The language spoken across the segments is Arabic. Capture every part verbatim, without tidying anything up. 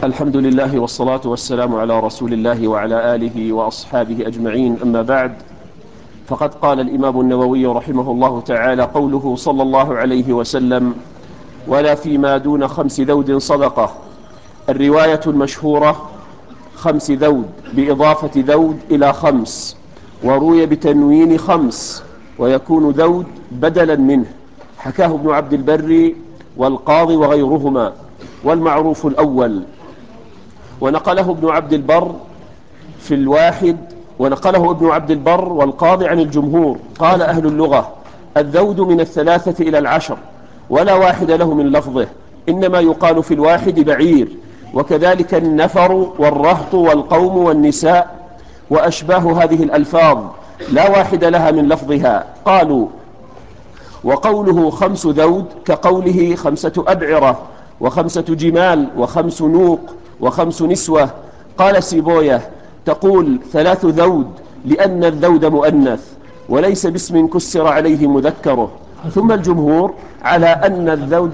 الحمد لله والصلاة والسلام على رسول الله وعلى آله وأصحابه أجمعين. أما بعد، فقد قال الإمام النووي رحمه الله تعالى قوله صلى الله عليه وسلم: ولا فيما دون خمس ذود صدقة. الرواية المشهورة خمس ذود بإضافة ذود إلى خمس، وروي بتنوين خمس ويكون ذود بدلا منه، حكاه ابن عبد البر والقاضي وغيرهما، والمعروف الأول. ونقله ابن عبد البر في الواحد ونقله ابن عبد البر والقاضي عن الجمهور. قال أهل اللغة: الذود من الثلاثة إلى العشر، ولا واحد له من لفظه، إنما يقال في الواحد بعير، وكذلك النفر والرهط والقوم والنساء وأشباه هذه الألفاظ لا واحد لها من لفظها. قالوا: وقوله خمس ذود كقوله خمسة أبعرة وخمسة جمال وخمس نوق وخمس نسوة. قال سيبويه: تقول ثلاث ذود لأن الذود مؤنث وليس باسم كسر عليه مذكره. ثم الجمهور على أن الذود.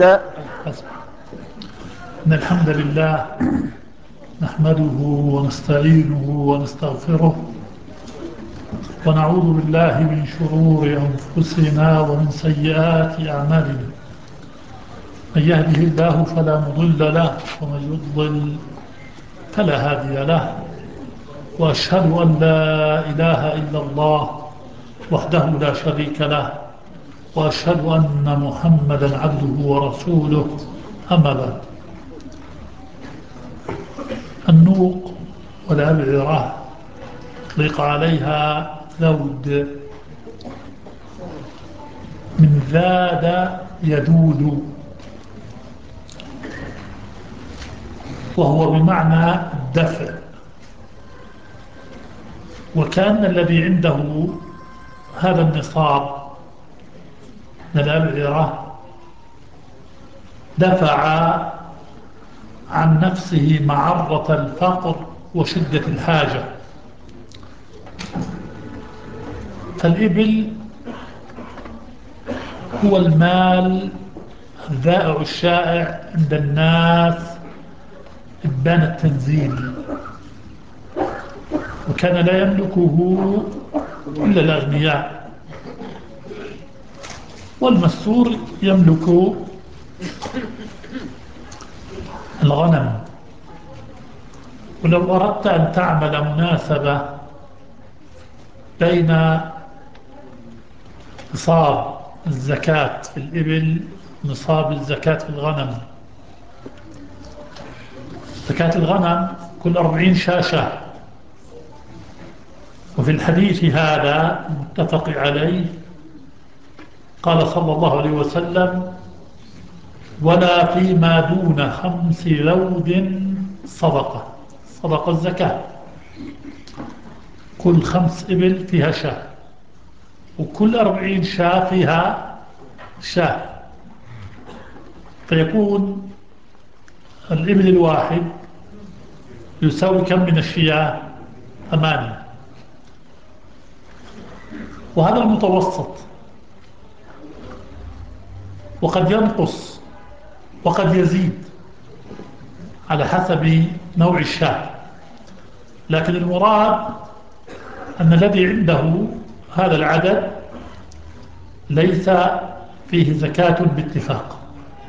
إن الحمد لله نحمده ونستعينه ونستغفره ونعوذ بالله من شرور أنفسنا ومن سيئات أعمالنا. من يهده الله فلا مضل له ومن يضلل فلا هادي له، وأشهد أن لا إله إلا الله وحده لا شريك له، وأشهد أن محمدا عبده ورسوله. أما بعد، النوق والأبعرة أطلق عليها ذود من ذاد يذود، وهو بمعنى الدفع. وكان الذي عنده هذا النصاب من الأبعرة دفع عن نفسه معرة الفقر وشدة الحاجة. فالإبل هو المال الذائع الشائع عند الناس إبان التنزيل، وكان لا يملكه إلا الأغنياء، والمستور يملك الغنم. ولو أردت أن تعمل مناسبة بين نصاب الزكاة في الإبل ونصاب الزكاة في الغنم، زكاة الغنم كل أربعين شاشة. وفي الحديث هذا المتفق عليه قال صلى الله عليه وسلم: ولا فيما دون خمس ذود صدقة. صدقة الزكاة كل خمس إبل فيها شاة، وكل أربعين شاة فيها شاة، فيكون الإبل الواحد يساوي كم من الشياه؟ ثمانية. وهذا المتوسط، وقد ينقص وقد يزيد على حسب نوع الشاة. لكن المراد أن الذي عنده هذا العدد ليس فيه زكاة باتفاق.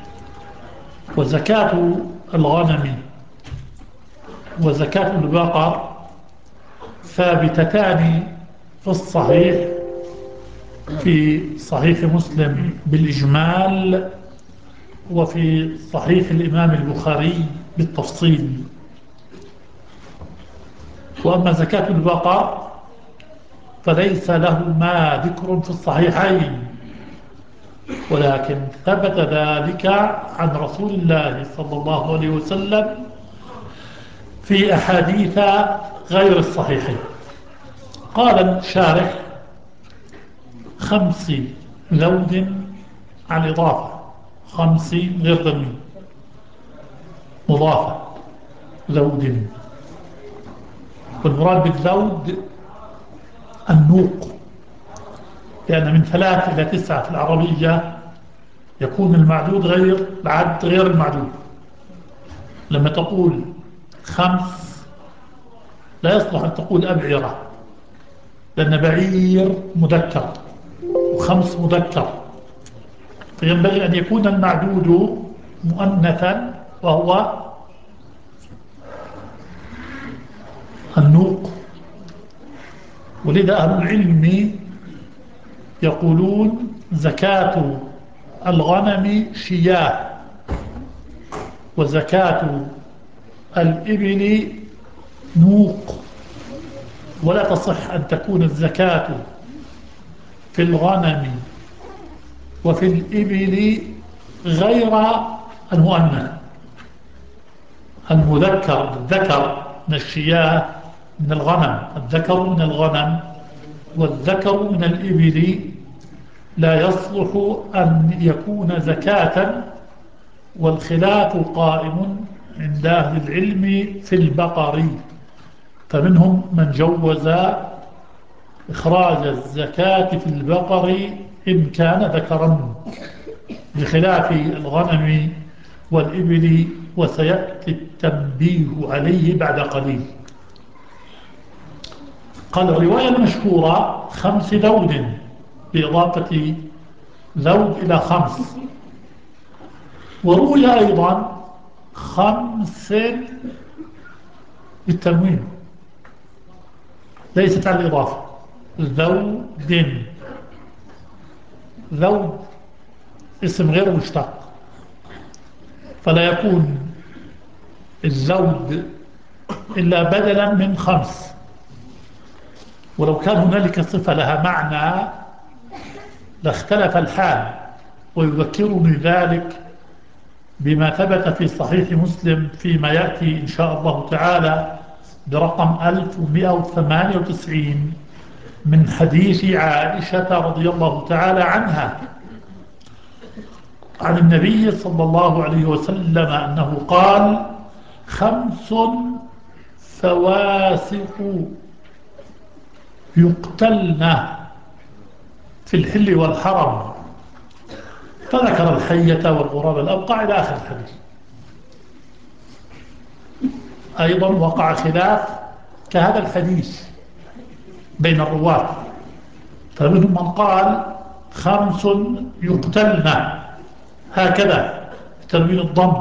وزكاة الغنم وزكاة البقر ثابتتان في الصحيح، في صحيح مسلم بالإجمال، وفي صحيح الإمام البخاري بالتفصيل. وأما زكاة البقر فليس له ما ذكر في الصحيحين، ولكن ثبت ذلك عن رسول الله صلى الله عليه وسلم في أحاديث غير الصحيحين. قال الشارح: خمس ذود عن إضافة، خمس غير ضمن، مضافة ذود. والمراد بالذود النوق، لأن من ثلاث إلى تسعة في العربية يكون المعدود غير العد غير المعدود. لما تقول خمس لا يصلح أن تقول أبعرة، لأن بعير مذكر وخمس مذكر، فينبغي أن يكون المعدود مؤنثا وهو النوق. ولذا أهل العلم يقولون زكاة الغنم شياه، وزكاة الإبل نوق، ولا تصح أن تكون الزكاة في الغنم وفي الإبل غير المؤنث. المذكر الذكر من الشياه من الغنم، الذكر من الغنم والذكر من الإبل لا يصلح أن يكون زكاة. والخلاف قائم عند أهل العلم في البقر، فمنهم من جوز إخراج الزكاة في البقر إن كان ذكرا، بخلاف الغنم والإبل، وسيأتي التنبيه عليه بعد قليل. قال الرواية المشهورة خمس ذود، بإضافة ذود إلى خمس، وروي أيضا خمس بالتنوين ليست على الإضافة، ذود. ذود اسم غير مشتق، فلا يكون الزود إلا بدلا من خمس. ولو كان هنالك صفة لها معنى لاختلف الحال. ويذكرني ذلك بما ثبت في صحيح مسلم فيما يأتي إن شاء الله تعالى برقم ألف ومئة وثمانية وتسعين من حديث عائشة رضي الله تعالى عنها عن النبي صلى الله عليه وسلم أنه قال: خمس فواسق يقتلن في الحل والحرم، فذكر الحية والغراب الأبقع إلى آخر الحديث. أيضا وقع خلاف كهذا الحديث بين الرواة، فمنهم من قال خمس يقتلن هكذا بتنوين الضم،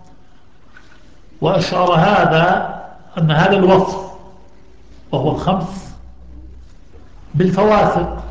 وأشعر هذا أن هذا الوصف وهو الخمس بالفواسق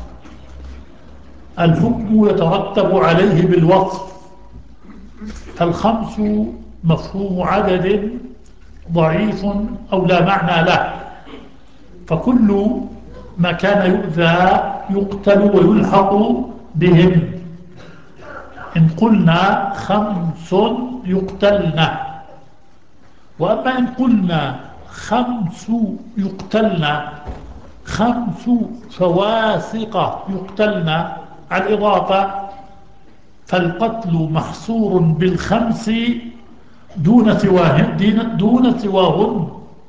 الحكم يترتب عليه بالوصف، فالخمس مفهوم عدد ضعيف أو لا معنى له، فكل ما كان يؤذى يقتل ويلحق بهم. إن قلنا خمس يقتلن، وأما إن قلنا خمس يقتلن خمس فواسق يقتلن على الإضافة، فالقتل محصور بالخمس دون سواهن دون سواهن،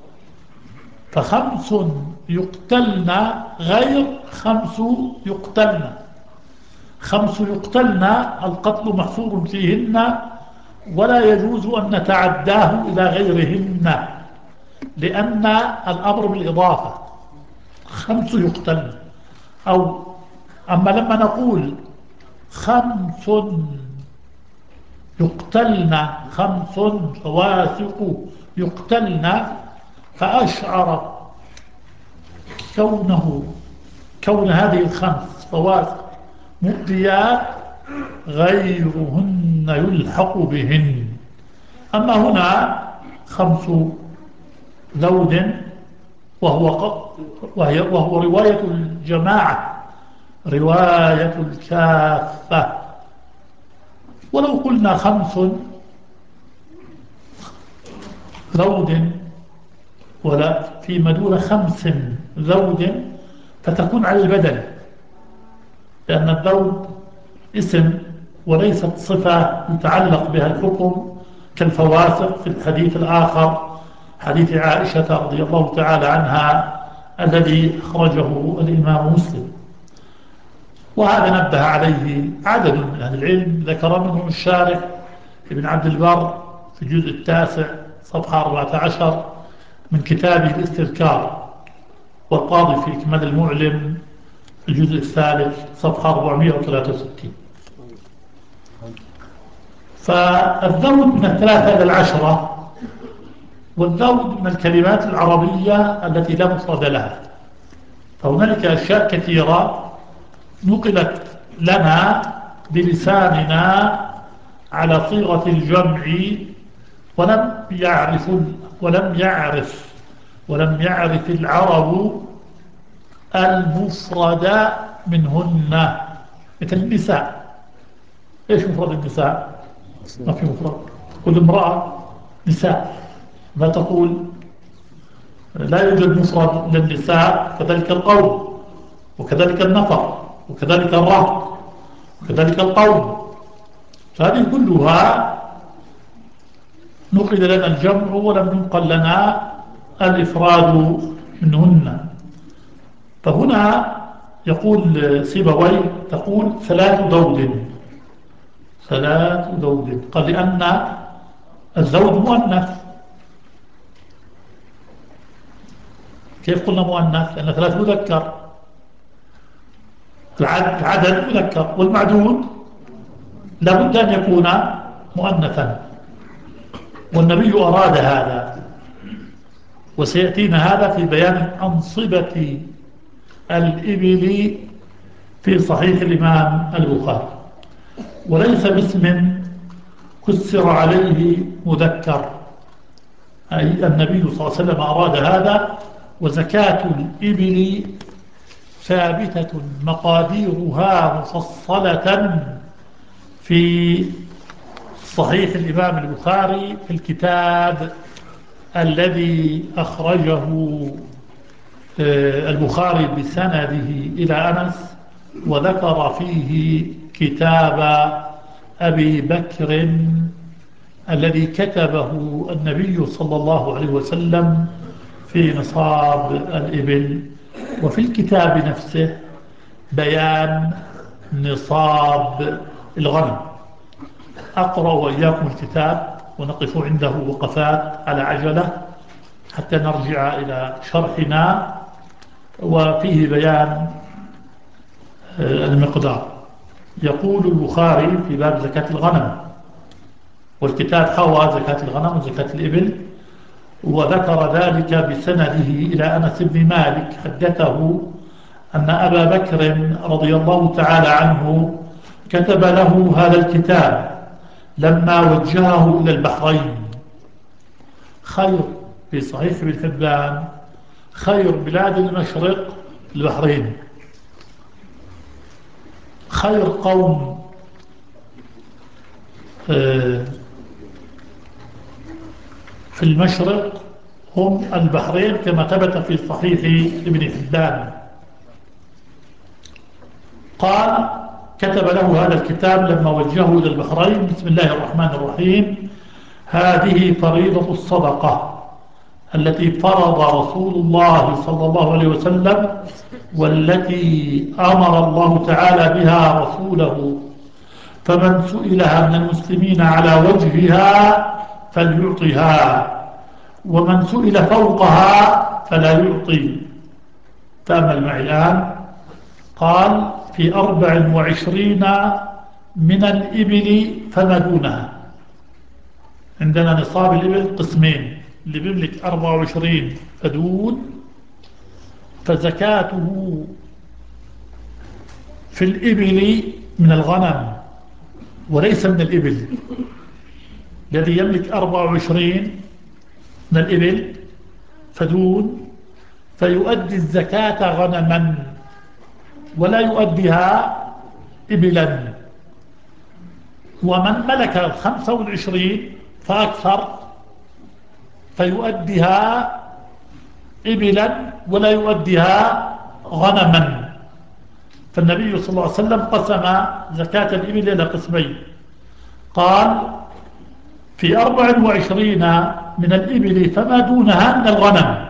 فخمس يقتلن غير خمس يقتلن. خمس يقتلن القتل محصور فيهن، ولا يجوز أن نتعداه إلى غيرهن، لأن الأمر بالإضافة خمس يقتلن. أو أما لما نقول خمس يقتلن خمس فواسق يقتلن، فأشعر كونه كون هذه الخمس فواسق مؤذيات غيرهن يلحق بهن. أما هنا خمس ذود وهو وهي وهو رواية الجماعة، رواية الكافة. ولو قلنا خمس ذود ولا فيما دون خمس ذود فتكون على البدل، لأن الذود اسم وليست صفة يتعلق بها الحكم كالفواسق في الحديث الآخر، حديث عائشة رضي الله تعالى عنها الذي أخرجه الإمام مسلم. وهذا نبه عليه عدد من أهل العلم، ذكر منهم الشارح ابن عبد البر في الجزء التاسع صفحة أربعة عشر من كتابه الاستذكار، والقاضي في إكمال المعلم الجزء الثالث صفحة أربعمائة وثلاثة وستين. فالذود من الثلاثة إلى العشرة، والذود من الكلمات العربية التي لا مفرد لها. فهنالك أشياء كثيرة نقلت لنا بلساننا على صيغة الجمع، ولم يعرف ولم يعرف ولم يعرف العرب المفرد منهن. مثل النساء، ايش مفرد النساء؟ ما في مفرد. كل امرأة نساء، ما تقول لا يوجد مفرد للنساء. كذلك القوم، وكذلك النفر، وكذلك الرهط، وكذلك القوم. فهذه كلها نقل لنا الجمع ولم ينقل لنا الإفراد منهن. فهنا يقول سيبويه تقول ثلاث ذود، ثلاث ذود. قال لأن الزوج مؤنث. كيف قلنا مؤنث؟ لأن ثلاث مذكر، العدد مذكر، والمعدود لابد أن يكون مؤنثا. والنبي أراد هذا، وسيأتينا هذا في بيان أنصبة الإبل في صحيح الإمام البخاري. وليس باسم كسر عليه مذكر، أي النبي صلى الله عليه وسلم أراد هذا. وزكاة الإبل ثابتة مقاديرها مفصلة في صحيح الإمام البخاري في الكتاب الذي أخرجه البخاري بسنده إلى أنس، وذكر فيه كتاب أبي بكر الذي كتبه النبي صلى الله عليه وسلم في نصاب الإبل. وفي الكتاب نفسه بيان نصاب الغنم. أقرأ وإياكم الكتاب ونقف عنده وقفات على عجلة حتى نرجع إلى شرحنا. وفيه بيان المقدار. يقول البخاري في باب زكاة الغنم، والكتاب حوى زكاة الغنم وزكاة الإبل، وذكر ذلك بسنده إلى أنس بن مالك حدثه أن أبا بكر رضي الله تعالى عنه كتب له هذا الكتاب لما وجهه إلى البحرين. خير في صحيح ابن حبان خير بلاد المشرق البحرين، خير قوم في المشرق هم البحرين، كما ثبت في صحيح ابن حبان. قال كتب له هذا الكتاب لما وجهه إلى البحرين: بسم الله الرحمن الرحيم، هذه فريضة الصدقة التي فرض رسول الله صلى الله عليه وسلم، والتي أمر الله تعالى بها رسوله، فمن سئلها من المسلمين على وجهها فليعطها، ومن سئل فوقها فلا يعطي. تأمل معي الآن. قال في أربع وعشرين من الإبل فما دونها. عندنا نصاب الإبل قسمين: اللي بيملك أربع وعشرين فدون فزكاته في الإبل من الغنم وليس من الإبل. الذي يملك أربع وعشرين من الإبل فدون فيؤدي الزكاة غنما ولا يؤديها إبلا. ومن ملك خمسة وعشرين فأكثر فيؤديها إبلا ولا يؤديها غنما. فالنبي صلى الله عليه وسلم قسم زكاة الإبل إلى قسمين. قال في أربع وعشرين من الإبل فما دونها من الغنم،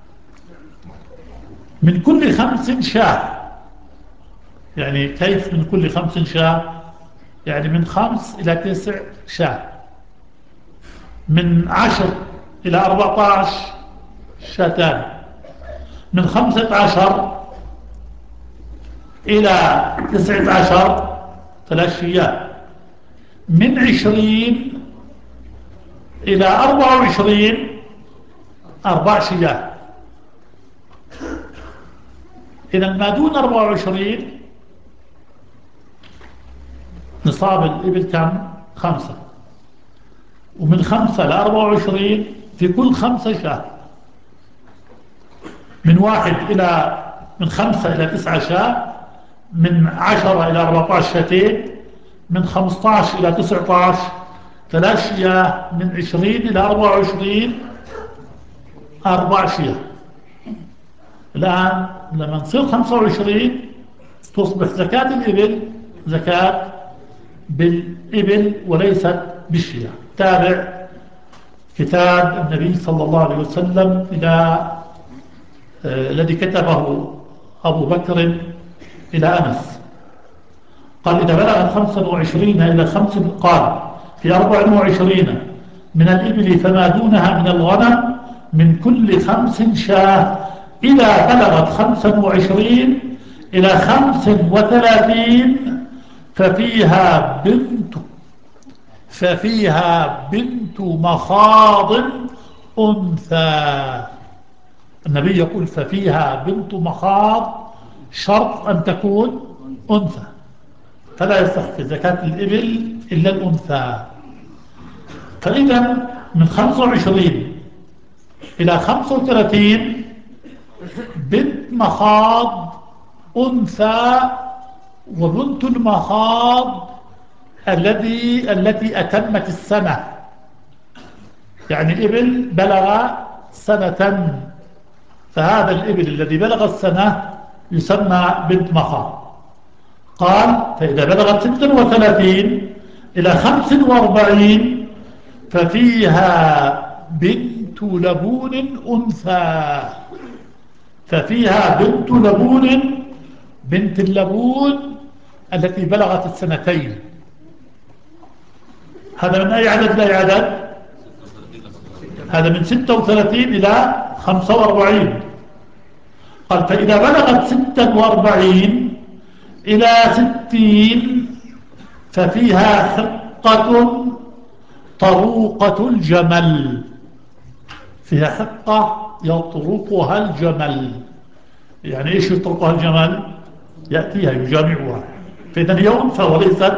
من كل خمس شاة. يعني كيف من كل خمس شاة؟ يعني من خمس إلى تسع شاة، من عشر إلى أربعة عشر شاتان. من خمسة عشر إلى تسعة عشر ثلاث شياه. من عشرين إلى أربعة وعشرين أربع شياه. إذا ما دون أربعة وعشرين نصاب الإبل كم؟ خمسة. ومن خمسة لأربعة وعشرين في كل خمسة شاه. من واحد إلى من خمسة إلى تسعة شاه. من عشرة إلى أربعة عشر شاتين. من خمسة عشر إلى تسعة عشر ثلاث شياه. من عشرين إلى أربعة وعشرين أربع شياه. الآن لما نصير خمسة وعشرين تصبح زكاة الإبل زكاة بالإبل وليست بالشياه. تابع كتاب النبي صلى الله عليه وسلم إلى آه الذي كتبه أبو بكر إلى أنس. قال إذا بلغت خمسة وعشرين إلى خمس قال في أربع وعشرين من الإبل فما دونها من الغنم من كل خمس شاه. إذا بلغت خمسة وعشرين إلى خمس وثلاثين ففيها بنت ففيها بنت مخاض أنثى. النبي يقول ففيها بنت مخاض، شرط أن تكون أنثى، فلا يصح في زكاة الإبل إلا الأنثى. فإذا من خمسة وعشرين إلى خمسة وثلاثين بنت مخاض أنثى. وبنت المخاض الذي التي أتمت السنة، يعني الإبل بلغ سنة، فهذا الإبل الذي بلغ السنة يسمى بنت مخاض. قال فإذا بلغت ستة وثلاثين إلى خمس وأربعين ففيها بنت لبون أنثى. ففيها بنت لبون، بنت اللبون التي بلغت السنتين. هذا من أي عدد لا عدد؟ هذا من ستة وثلاثين إلى خمسة وأربعين. قال فإذا بلغت ستة وأربعين إلى ستين ففيها حقة طروقة الجمل. فيها حقة يطرقها الجمل. يعني إيش يطرقها الجمل؟ يأتيها يجامعها. فإذا هي أنثى وليست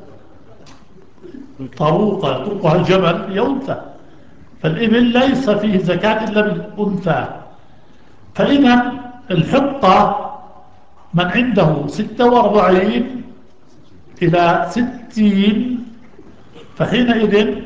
طروقة يطرقها الجمل، هي أنثى. فالإبل ليس فيه زكاة إلا بالأنثى. فإذا الحقة من عنده ستة وأربعين إلى ستين فحينئذ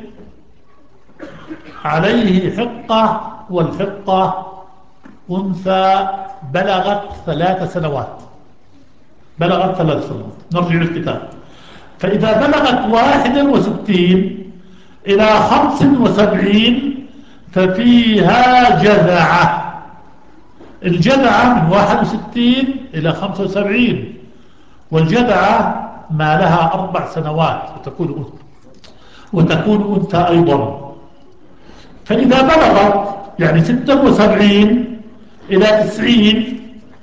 عليه حقة، والحقة أنثى بلغت ثلاث سنوات. بلغت ثلاث سنوات. نرجع للكتاب. فإذا بلغت واحد وستين إلى خمس وسبعين ففيها جذعة. الجذعة من واحد وستين إلى خمسة وسبعين، والجذعة ما لها أربع سنوات وتكون أنثى وتكون أنثى أيضا. فإذا بلغت يعني ستة وسبعين إلى تسعين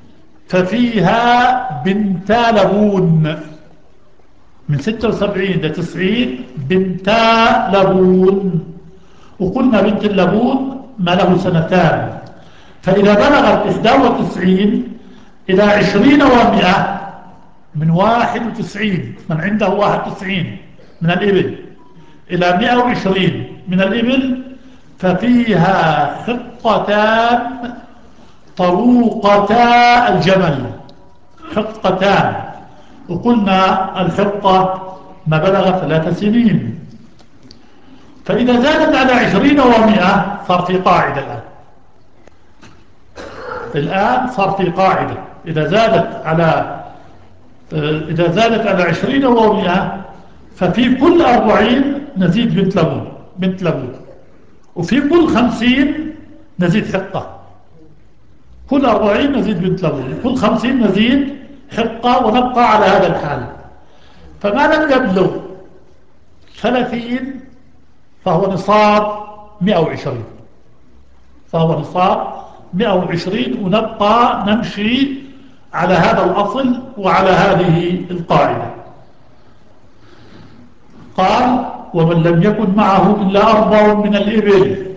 ففيها بنتا لبون. من ستة وسبعين إلى تسعين بنتا لبون. وقلنا بنت اللبون ما له سنتان. فإذا بلغت إحدى وتسعين إلى عشرين ومئة، من واحد وتسعين من عنده واحد وتسعين من الإبل إلى مئة وعشرين من الإبل ففيها حقتان طروقتا الجمل. حقتان. وقلنا الحقة ما بلغ ثلاث سنين. فإذا زادت على عشرين ومئة صار في قاعدة الآن. الآن صار في قاعدة إذا زادت على إذا زادت على عشرين ومئة ففي كل أربعين نزيد بنت لبون بنت لبون وفي كل خمسين نزيد حقة. كل أربعين نزيد بنت لبون، كل خمسين نزيد حقة، ونبقى على هذا الحال. فما لم يبلغ ثلاثين فهو نصاب مئة وعشرين. فهو نصاب مئة وعشرين، ونبقى نمشي على هذا الأصل وعلى هذه القاعدة. قال ومن لم يكن معه إلا أربع من الإبل.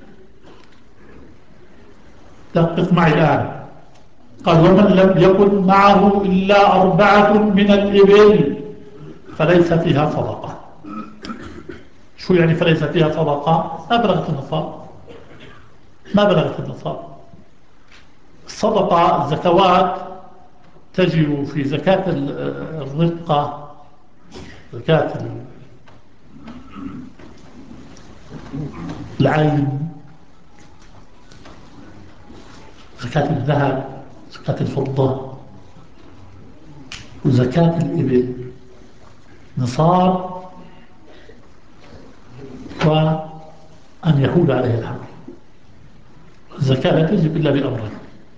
دقق معي الآن. قال ومن لم يكن معه إلا أربعة من الإبل فليس فيها صدقة. شو يعني فليس فيها صدقة؟ ما بلغت النصاب، ما بلغت النصاب. الصدقة الزكوات تجب في زكاة الرقة، زكاة العين، زكاة الذهب، زكاة الفضة، وزكاة الإبل، نصاب وأن يحول عليه الحول. الزكاة لا تجب إلا بأمرين: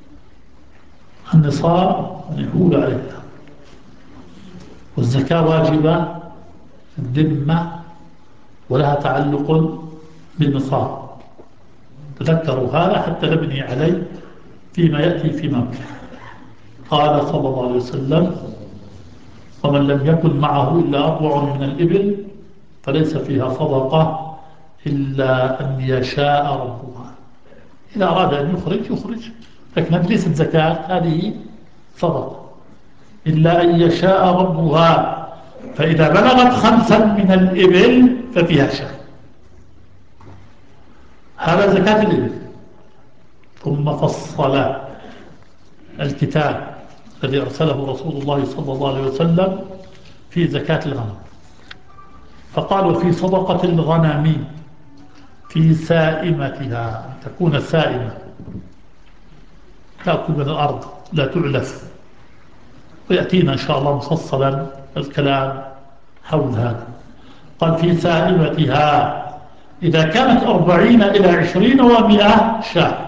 النصاب أن يحول عليه الحول، والزكاة واجبة في الذمة ولها تعلق بالنصاب. تذكروا هذا حتى نبني عليه فيما يأتي في موقع. قال صلى الله عليه وسلم ومن لم يكن معه إلا أربع من الإبل فليس فيها صدقة إلا أن يشاء ربها. إذا أراد أن يخرج يخرج، لكن ليست زكاة، هذه صدقة. إلا أن يشاء ربها، فإذا بلغت خمسا من الإبل ففيها شاء. هذا زكاة الإبل. ثم فصل الكتاب الذي أرسله رسول الله صلى الله عليه وسلم في زكاة الغنم، فقال وفي صدقة الغنم في سائمتها، أن تكون سائمة تأكل من الأرض لا تعلف، ويأتينا إن شاء الله مفصلا الكلام حول هذا. قال في سائمتها إذا كانت أربعين إلى عشرين ومئة شاة.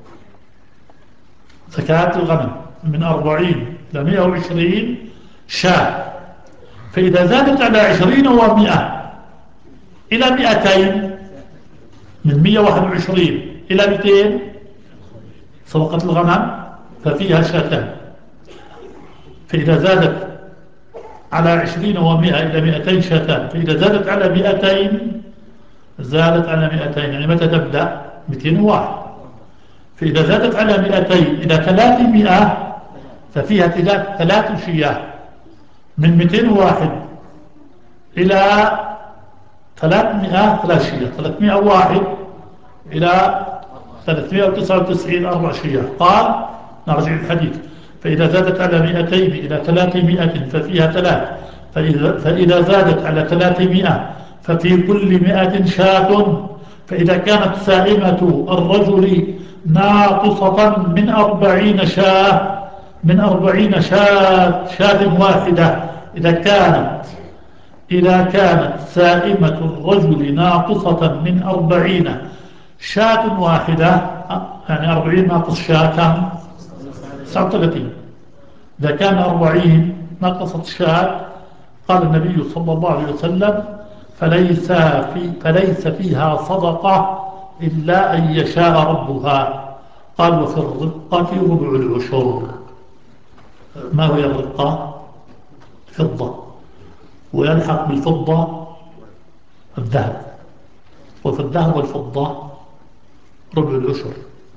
زكاة الغنم من أربعين إلى مئة وعشرين شاة، فإذا زادت على عشرين ومئة إلى مئتين، من مئة وواحد وعشرين إلى مئتين صدقة الغنم ففيها شاتان. فإذا زادت على عشرين ومئة إلى مئتين شاتان، فإذا زادت على مئتين زادت على مئتين، يعني متى تبدأ؟ مئتين وواحد. فإذا زادت على مئتين إلى ثلاثمائة ففيها ثلاث شياه، من مئتين وواحد إلى ثلاثمائة ثلاث شياه، ثلاثمائة وواحد إلى ثلاثمائة وتسعة وتسعين أربع شياه. قال نرجع الحديث فإذا زادت على مئتين إلى ثلاثمائة ففيها ثلاث، فإذا, فإذا زادت على ثلاثمائة ففي كل مئة شاة. فإذا كانت سائمة الرجل ناقصة من أربعين شاة، من أربعين شاة شاة واحدة، إذا كانت إذا كانت سائمة الرجل ناقصة من أربعين شاة واحدة، يعني أربعين ناقص شاة كم؟ تسعة وثلاثين. إذا كان أربعين ناقصت شاة قال النبي صلى الله عليه وسلم فليس, في فليس فيها صدقة إلا أن يشاء ربها. قال وفي الرقة ربع العشر. ما هي الرقة؟ فضة، ويلحق بالفضة الذهب، وفي الذهب والفضة ربع العشر.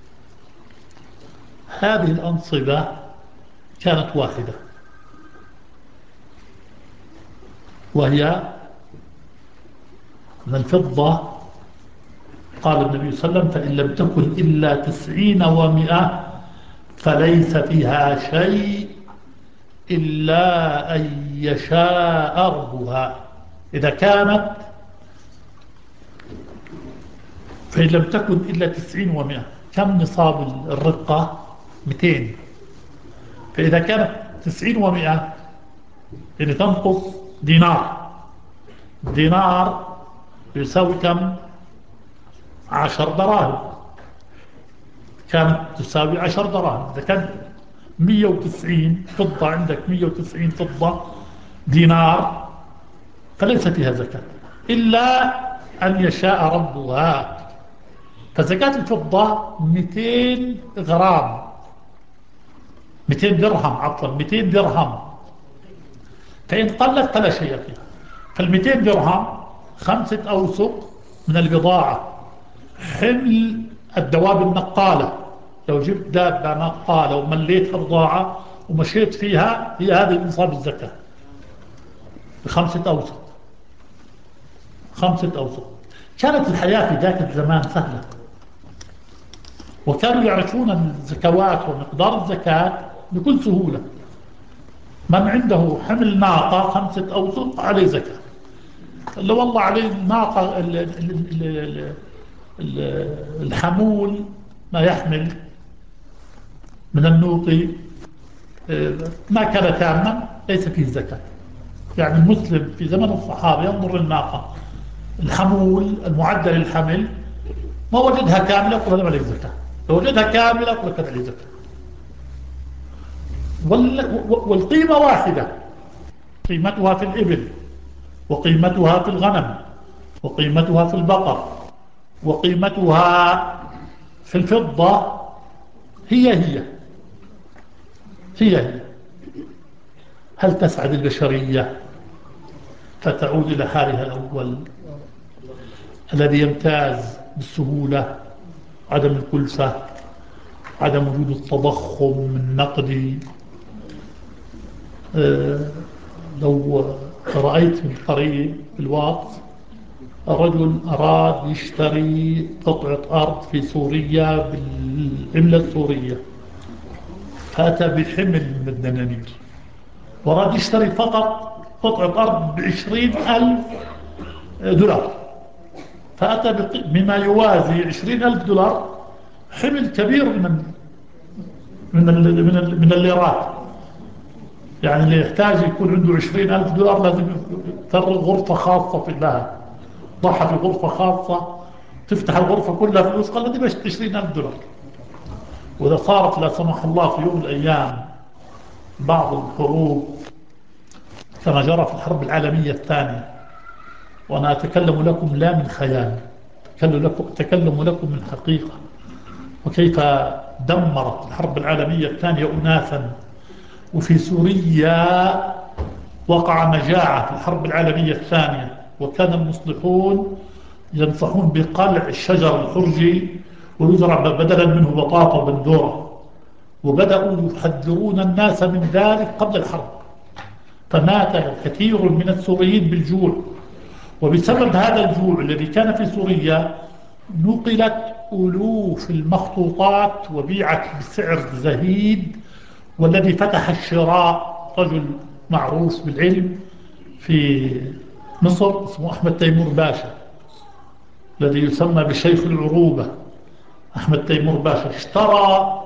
هذه الأنصبة كانت واحدة، وهي من الفضة قال النبي صلى الله عليه وسلم فإن لم تكن إلا تسعين ومئة فليس فيها شيء إلا أن يشاء ربها. إذا كانت فإن لم تكن إلا تسعين ومئة، كم نصاب الرقة؟ مئتين. فإذا كانت تسعين ومئة يعني تنقص دينار. دينار يساوي كم؟ عشر دراهم. كانت تساوي عشر دراهم. إذا كانت مئة وتسعين فضة، عندك مئة وتسعين فضة دينار فليس فيها زكاة إلا أن يشاء ربها. فزكاة الفضة مئتين غرام، مئتين درهم، عفوا مئتين درهم، فإن قلت فلا شيء فيها. فالمئتين درهم خمسة أوسق من البضاعة، حمل الدواب النقالة، لو جبت دابة نقالة ومليتها بضاعة ومشيت فيها، هي هذه نصاب الزكاة بخمسة أوسق. خمسة أوسق. كانت الحياة في ذاك الزمان سهلة، وكانوا يعرفون الزكوات ومقدار الزكاة بكل سهولة. من عنده حمل ناقة خمسة أوسق عليه زكاة، اللي والله عليه الناقة الحمول ما يحمل من النوق ما كان تاما ليس فيه زكاة. يعني المسلم في زمن الصحابة ينظر للناقة الحمول المعدل الحمل، ما وجدها كاملة يقول هذا عليه زكاة، لو وجدها كاملة يقول هذا عليه زكاة. والقيمة واحدة، قيمتها في الإبل، وقيمتها في الغنم، وقيمتها في البقر، وقيمتها في الفضة، هي هي هي هي. هل تسعد البشرية فتعود إلى حالها الأول الذي يمتاز بالسهولة، عدم الكلفة، عدم وجود التضخم النقدي؟ أه لو رأيت من قريب في الوقت رجل أراد يشتري قطعة أرض في سوريا بالعملة السورية، فأتى بحمل من الدنانير، وأراد يشتري فقط قطعة أرض بعشرين ألف دولار، فأتى بما يوازي عشرين ألف دولار، حمل كبير من من من من الليرات. يعني اللي يحتاج يكون عنده عشرين ألف دولار لازم يفرغ غرفة خاصة في لها، ضحى في غرفة خاصة تفتح الغرفة كلها فلوس، قال دي بس عشرين ألف دولار. وإذا صارت لا سمح الله في يوم من الأيام بعض الحروب كما جرى في الحرب العالمية الثانية، وأنا أتكلم لكم لا من خيال، أتكلم لكم, أتكلم لكم من حقيقة، وكيف دمرت الحرب العالمية الثانية أناسا. وفي سوريا وقع مجاعة في الحرب العالمية الثانية، وكان المصلحون ينصحون بقلع الشجر الحرجي ويزرع بدلا منه بطاطا وبندورة، وبدأوا يحذرون الناس من ذلك قبل الحرب، فمات كثير من السوريين بالجوع. وبسبب هذا الجوع الذي كان في سوريا نقلت ألوف المخطوطات وبيعت بسعر زهيد. والذي فتح الشراء رجل معروف بالعلم في مصر اسمه أحمد تيمور باشا، الذي يسمى بشيخ العروبة. أحمد تيمور باشا اشترى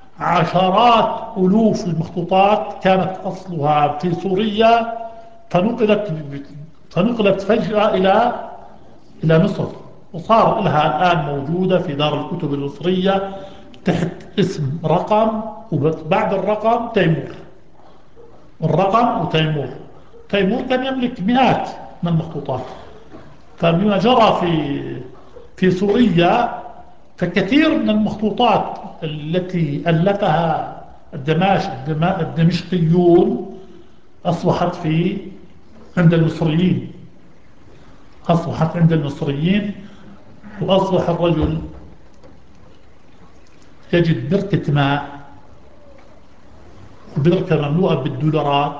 عشرات ألوف المخطوطات كانت أصلها في سوريا، فنقلت فنقلت فجأة إلى إلى مصر، وصار لها الآن موجودة في دار الكتب المصرية تحت اسم رقم، وبعد الرقم تيمور، الرقم وتيمور. تيمور كان يملك مئات من المخطوطات. فبما جرى في في سوريا، فكثير من المخطوطات التي ألفها الدمشق الدمشقيون أصبحت في عند المصريين، أصبحت عند المصريين. وأصبح الرجل يجد بركة ماء، البركة مملوءة بالدولارات،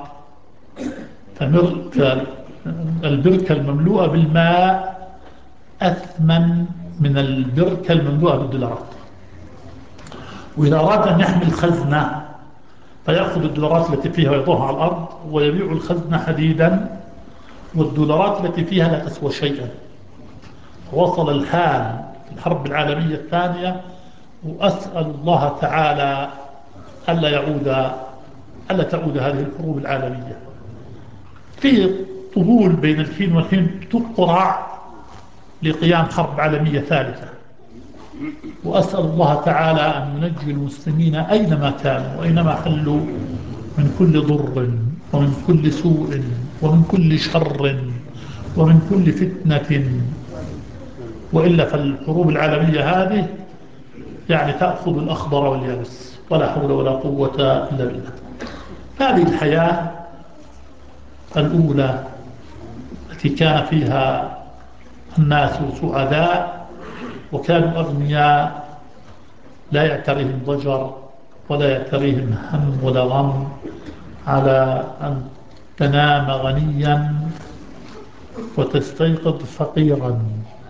فالبركة المملوءة بالماء أثمن من البركة المملوءة بالدولارات. وإذا أراد أن يحمل خزنة فيأخذ الدولارات التي فيها ويضعها على الأرض ويبيع الخزنة حديدا، والدولارات التي فيها لا تسوى شيئا. وصل الحال في الحرب العالمية الثانية، وأسأل الله تعالى ألا يعود ألا تعود هذه الحروب العالمية. في طبول بين الحين والحين تقرع لقيام حرب عالمية ثالثة، وأسأل الله تعالى أن ينجي المسلمين أينما كانوا وأينما حلوا من كل ضر ومن كل سوء ومن كل شر ومن كل فتنة وإلا فالحروب العالمية هذه يعني تأخذ الأخضر واليابس، ولا حول ولا قوة إلا بالله. هذه الحياة الأولى التي كان فيها الناس سعداء وكانوا أغنياء، لا يعتريهم ضجر ولا يعتريهم هم ولا غم، على أن تنام غنيا وتستيقظ فقيرا.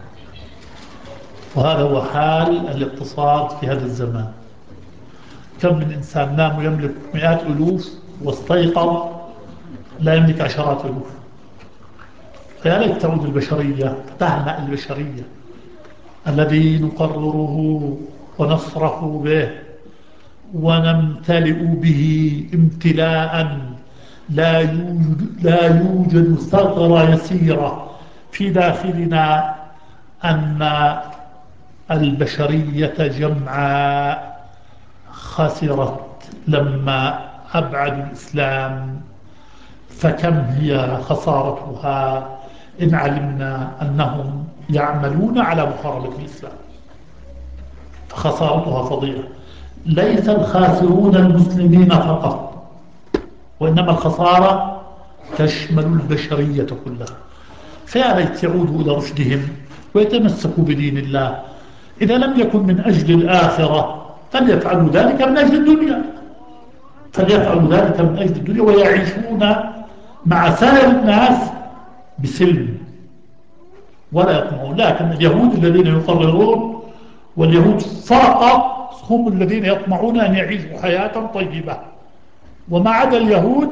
وهذا هو حال الاقتصاد في هذا الزمان. كم من إنسان نام ويملك مئات ألوف واستيقظ لا يملك عشرات ألوف. فيا ليت تعود البشرية، تهنأ البشرية الذي نقرره ونفرح به ونمتلئ به امتلاء لا يوجد, لا يوجد ثغرة يسيرة في داخلنا أن البشرية جمعاء خسرت لما أبعدوا الإسلام. فكم هي خسارتها إن علمنا أنهم يعملون على محاربة الإسلام، فخسارتها فظيعة. ليس الخاسرون المسلمين فقط، وإنما الخسارة تشمل البشرية كلها. فيا ليت يعودوا إلى رشدهم ويتمسكوا بدين الله. إذا لم يكن من أجل الآخرة فليفعلوا ذلك من أجل الدنيا، فليفعلوا ذلك من أجل الدنيا ويعيشون مع سائر الناس بسلم ولا يطمعون. لكن اليهود الذين يقررون، واليهود فقط هم الذين يطمعون أن يعيشوا حياة طيبة، وما عدا اليهود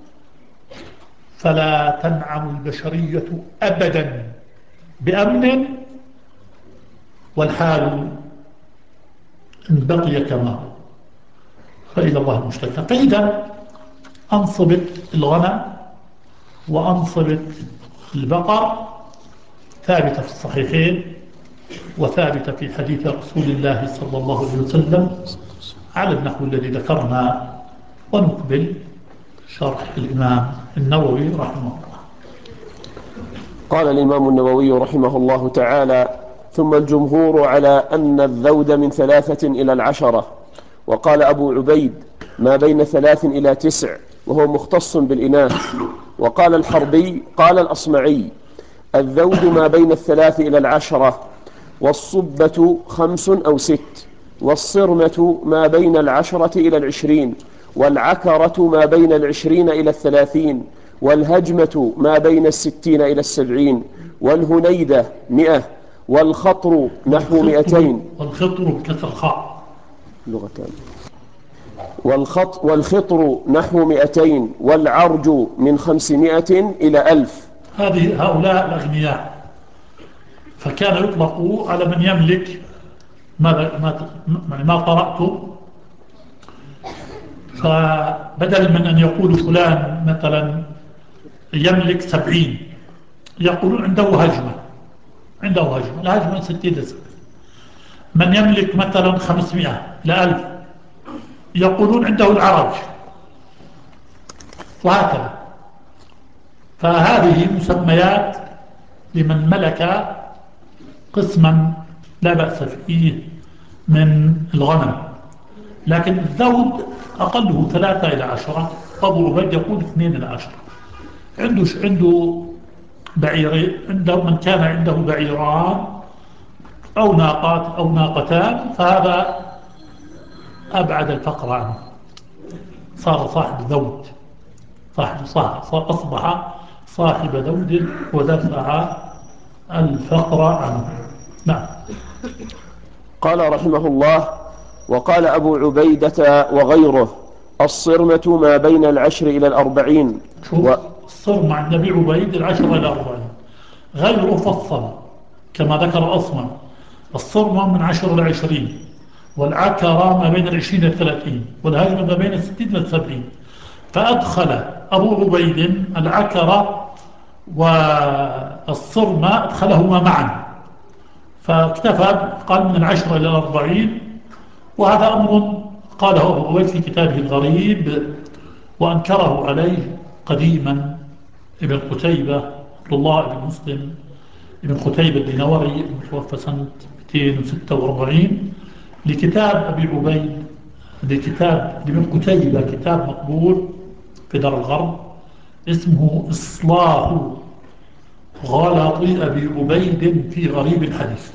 فلا تنعم البشرية أبدا بأمن، والحال إن بقي كما هو فإلى الله المشتكى. فإذا أنصبت الغنم وأنصبت البقر ثابتة في الصحيحين وثابتة في حديث رسول الله صلى الله عليه وسلم على النحو الذي ذكرنا. ونقبل شرح الإمام النووي رحمه الله. قال الإمام النووي رحمه الله تعالى: ثم الجمهور على أن الذود من ثلاثة إلى العشرة. وقال أبو عبيد: ما بين ثلاث إلى تسع، وهو مختص بالإناث. وقال الحربي: قال الأصمعي: الذود ما بين الثلاث إلى العشرة، والصبة خمس أو ست، والصرمة ما بين العشرة إلى العشرين، والعكرة ما بين العشرين إلى الثلاثين، والهجمة ما بين الستين إلى السبعين، والهنيدة مئة، والخطر نحو مئتين. والخطر بكسر خاء لغتان. والخط والخطر نحو مئتين، والعرج من خمسمائة إلى ألف. هذه هؤلاء الأغنياء، فكان يطلق على من يملك ما ما ما قرأت. فبدل من أن يقول فلان مثلا يملك سبعين، يقولون عنده هجمة، عنده هجمة، الهجمة من ستين لسبعين. من يملك مثلا خمسمائة لألف يقولون عنده العرج، وهكذا. فهذه مسميات لمن ملك قسما لا بأس فيه من الغنم. لكن الذود أقله ثلاثة إلى عشرة، أبو عبيد يقول اثنين إلى عشرة. عنده عنده بعير، عنده من كان عنده بعيران أو ناقات أو ناقتان فهذا أبعد الفقر عنه، صار صاحب ذود، صاحب صاحب أصبح صاحب ذود ودفع الفقر عنه. نعم. قال رحمه الله: وقال أبو عبيدة وغيره: الصرمة ما بين العشر إلى الأربعين. شوف و... الصرمة عند أبي عبيد العشر إلى الأربعين، غيره فصل كما ذكر أصلا. الصرمة من عشر إلى عشرين، والعكرة ما بين العشرين إلى الثلاثين، والهجمة ما بين الستين إلى السبعين. فأدخل أبو عبيد العكرة والصرمة أدخلهما معا، فاكتفى قال من العشرة إلى الأربعين. وهذا أمر قاله أبو عبيد في كتابه الغريب، وأنكره عليه قديما ابن قتيبة عبد الله بن مسلم ابن قتيبة الدينوري المتوفى سنة مئتين وستة وأربعين لكتاب أبي عبيد، لكتاب لابن قتيبة كتاب مقبول في دار الغرب اسمه إصلاح غلط أبي عبيد في غريب الحديث.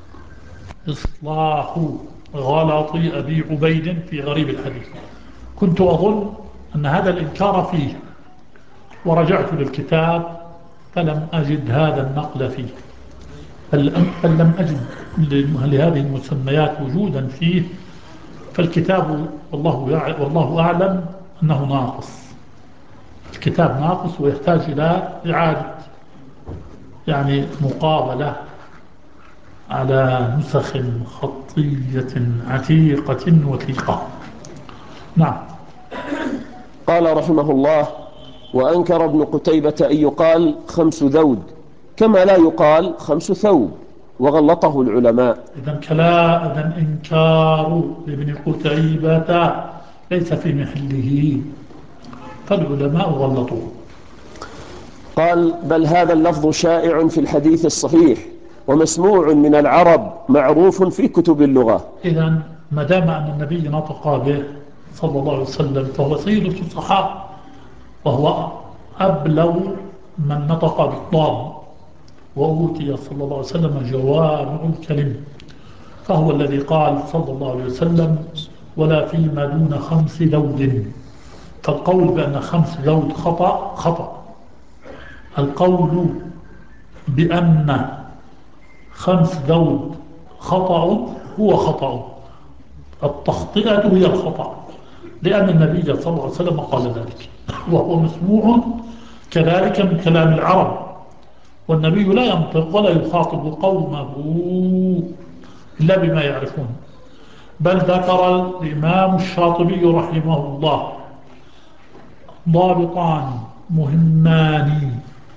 إصلاح غلط أبي عبيد في غريب الحديث. كنت أظن أن هذا الإنكار فيه، ورجعت للكتاب فلم أجد هذا النقل فيه، بل لم أجد لهذه المسميات وجودا فيه. فالكتاب والله والله أعلم أنه ناقص، الكتاب ناقص ويحتاج إلى إعادة يعني مقابلة على نسخ خطية عتيقة وثيقة. نعم. قال رحمه الله: وأنكر ابن قتيبة أن يقال خمس ذود كما لا يقال خمس ثوب، وغلطه العلماء. إذن كلا إذن إنكار لابن قتيبة ليس في محله، فالعلماء غلطوه. قال: بل هذا اللفظ شائع في الحديث الصحيح ومسموع من العرب، معروف في كتب اللغة. إذن ما دام أن النبي نطق به صلى الله عليه وسلم فهو سيد الفصحاء، وهو أبلغ من نطق بالضاد، وأوتي صلى الله عليه وسلم جوامع الكلم، فهو الذي قال صلى الله عليه وسلم: ولا فيما دون خمس ذود. فالقول بأن خمس ذود خطأ خطأ، القول بأن خمس ذود خطأ هو خطأ، التخطئة هي الخطأ، لأن النبي صلى الله عليه وسلم قال ذلك، وهو مسموع كذلك من كلام العرب، والنبي لا ينطق ولا يخاطب قومه إلا بما يعرفون. بل ذكر الإمام الشاطبي رحمه الله ضابطان مهمان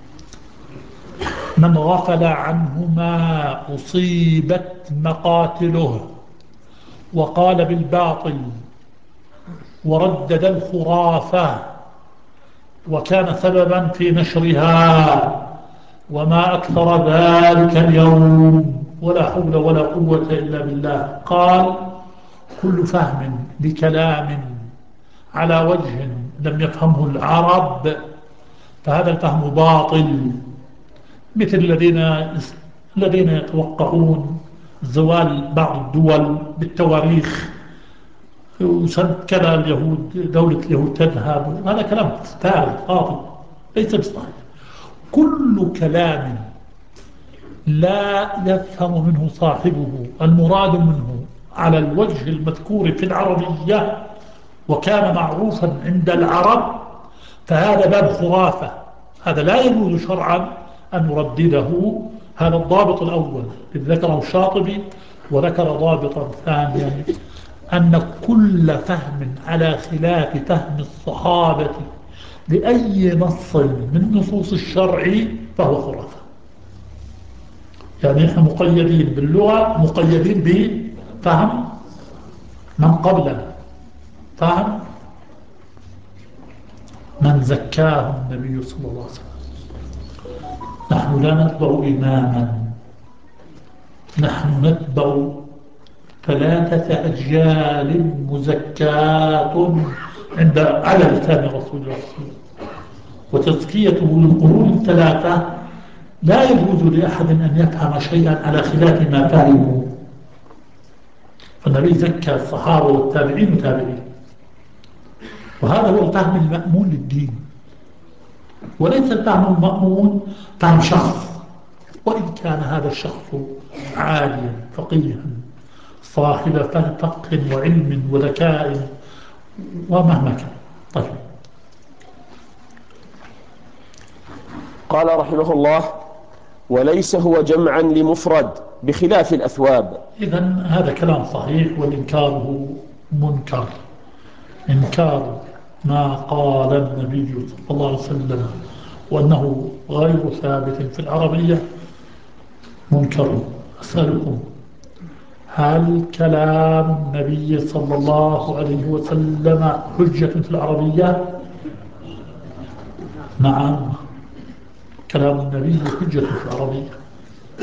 من غفل عنهما أصيبت مقاتله، وقال بالباطل وردد الخرافة وكان سببا في نشرها، وما أكثر ذلك اليوم، ولا حول ولا قوة إلا بالله. قال: كل فهم لكلام على وجه لم يفهمه العرب فهذا الفهم باطل، مثل الذين الذين يتوقعون زوال بعض الدول بالتواريخ، وسنة كذا اليهود دولة اليهود تذهب، هذا كلام فارغ باطل ليس بصحيح. كل كلام لا يفهم منه صاحبه المراد منه على الوجه المذكور في العربية وكان معروفا عند العرب فهذا باب خرافة، هذا لا يجوز شرعا أن نردده. هذا الضابط الأول الذي ذكره الشاطبي، وذكر ضابطا ثانيا أن كل فهم على خلاف فهم الصحابة لأي نص من نصوص الشرع فهو خرافة. يعني إحنا مقيدين باللغة، مقيدين بفهم من قبلنا، فهم من زكاه النبي صلى الله عليه وسلم. نحن لا نتبع إماما، نحن نتبع ثلاثة أجيال مزكاة عند على لسان رسول الله صلى الله عليه وسلم، وتزكيته للقرون الثلاثة لا يجوز لأحد أن يفهم شيئا على خلاف ما فهموا. فالنبي زكى الصحابة والتابعين وتابعين، وهذا هو الفهم المأمون للدين، وليس الفهم المأمون فهم شخص، وإن كان هذا الشخص عاليا فقيها صاحب فقه وعلم وذكاء ومهما كان. طيب. قال رحمه الله: وليس هو جمعا لمفرد بخلاف الأثواب. إذن هذا كلام صحيح، والإنكار منكر، إنكار ما قال النبي صلى الله عليه وسلم وأنه غير ثابت في العربية منكر. أسألكم: هل كلام النبي صلى الله عليه وسلم حجة في العربية؟ نعم، كلام النبي حجة في العربية.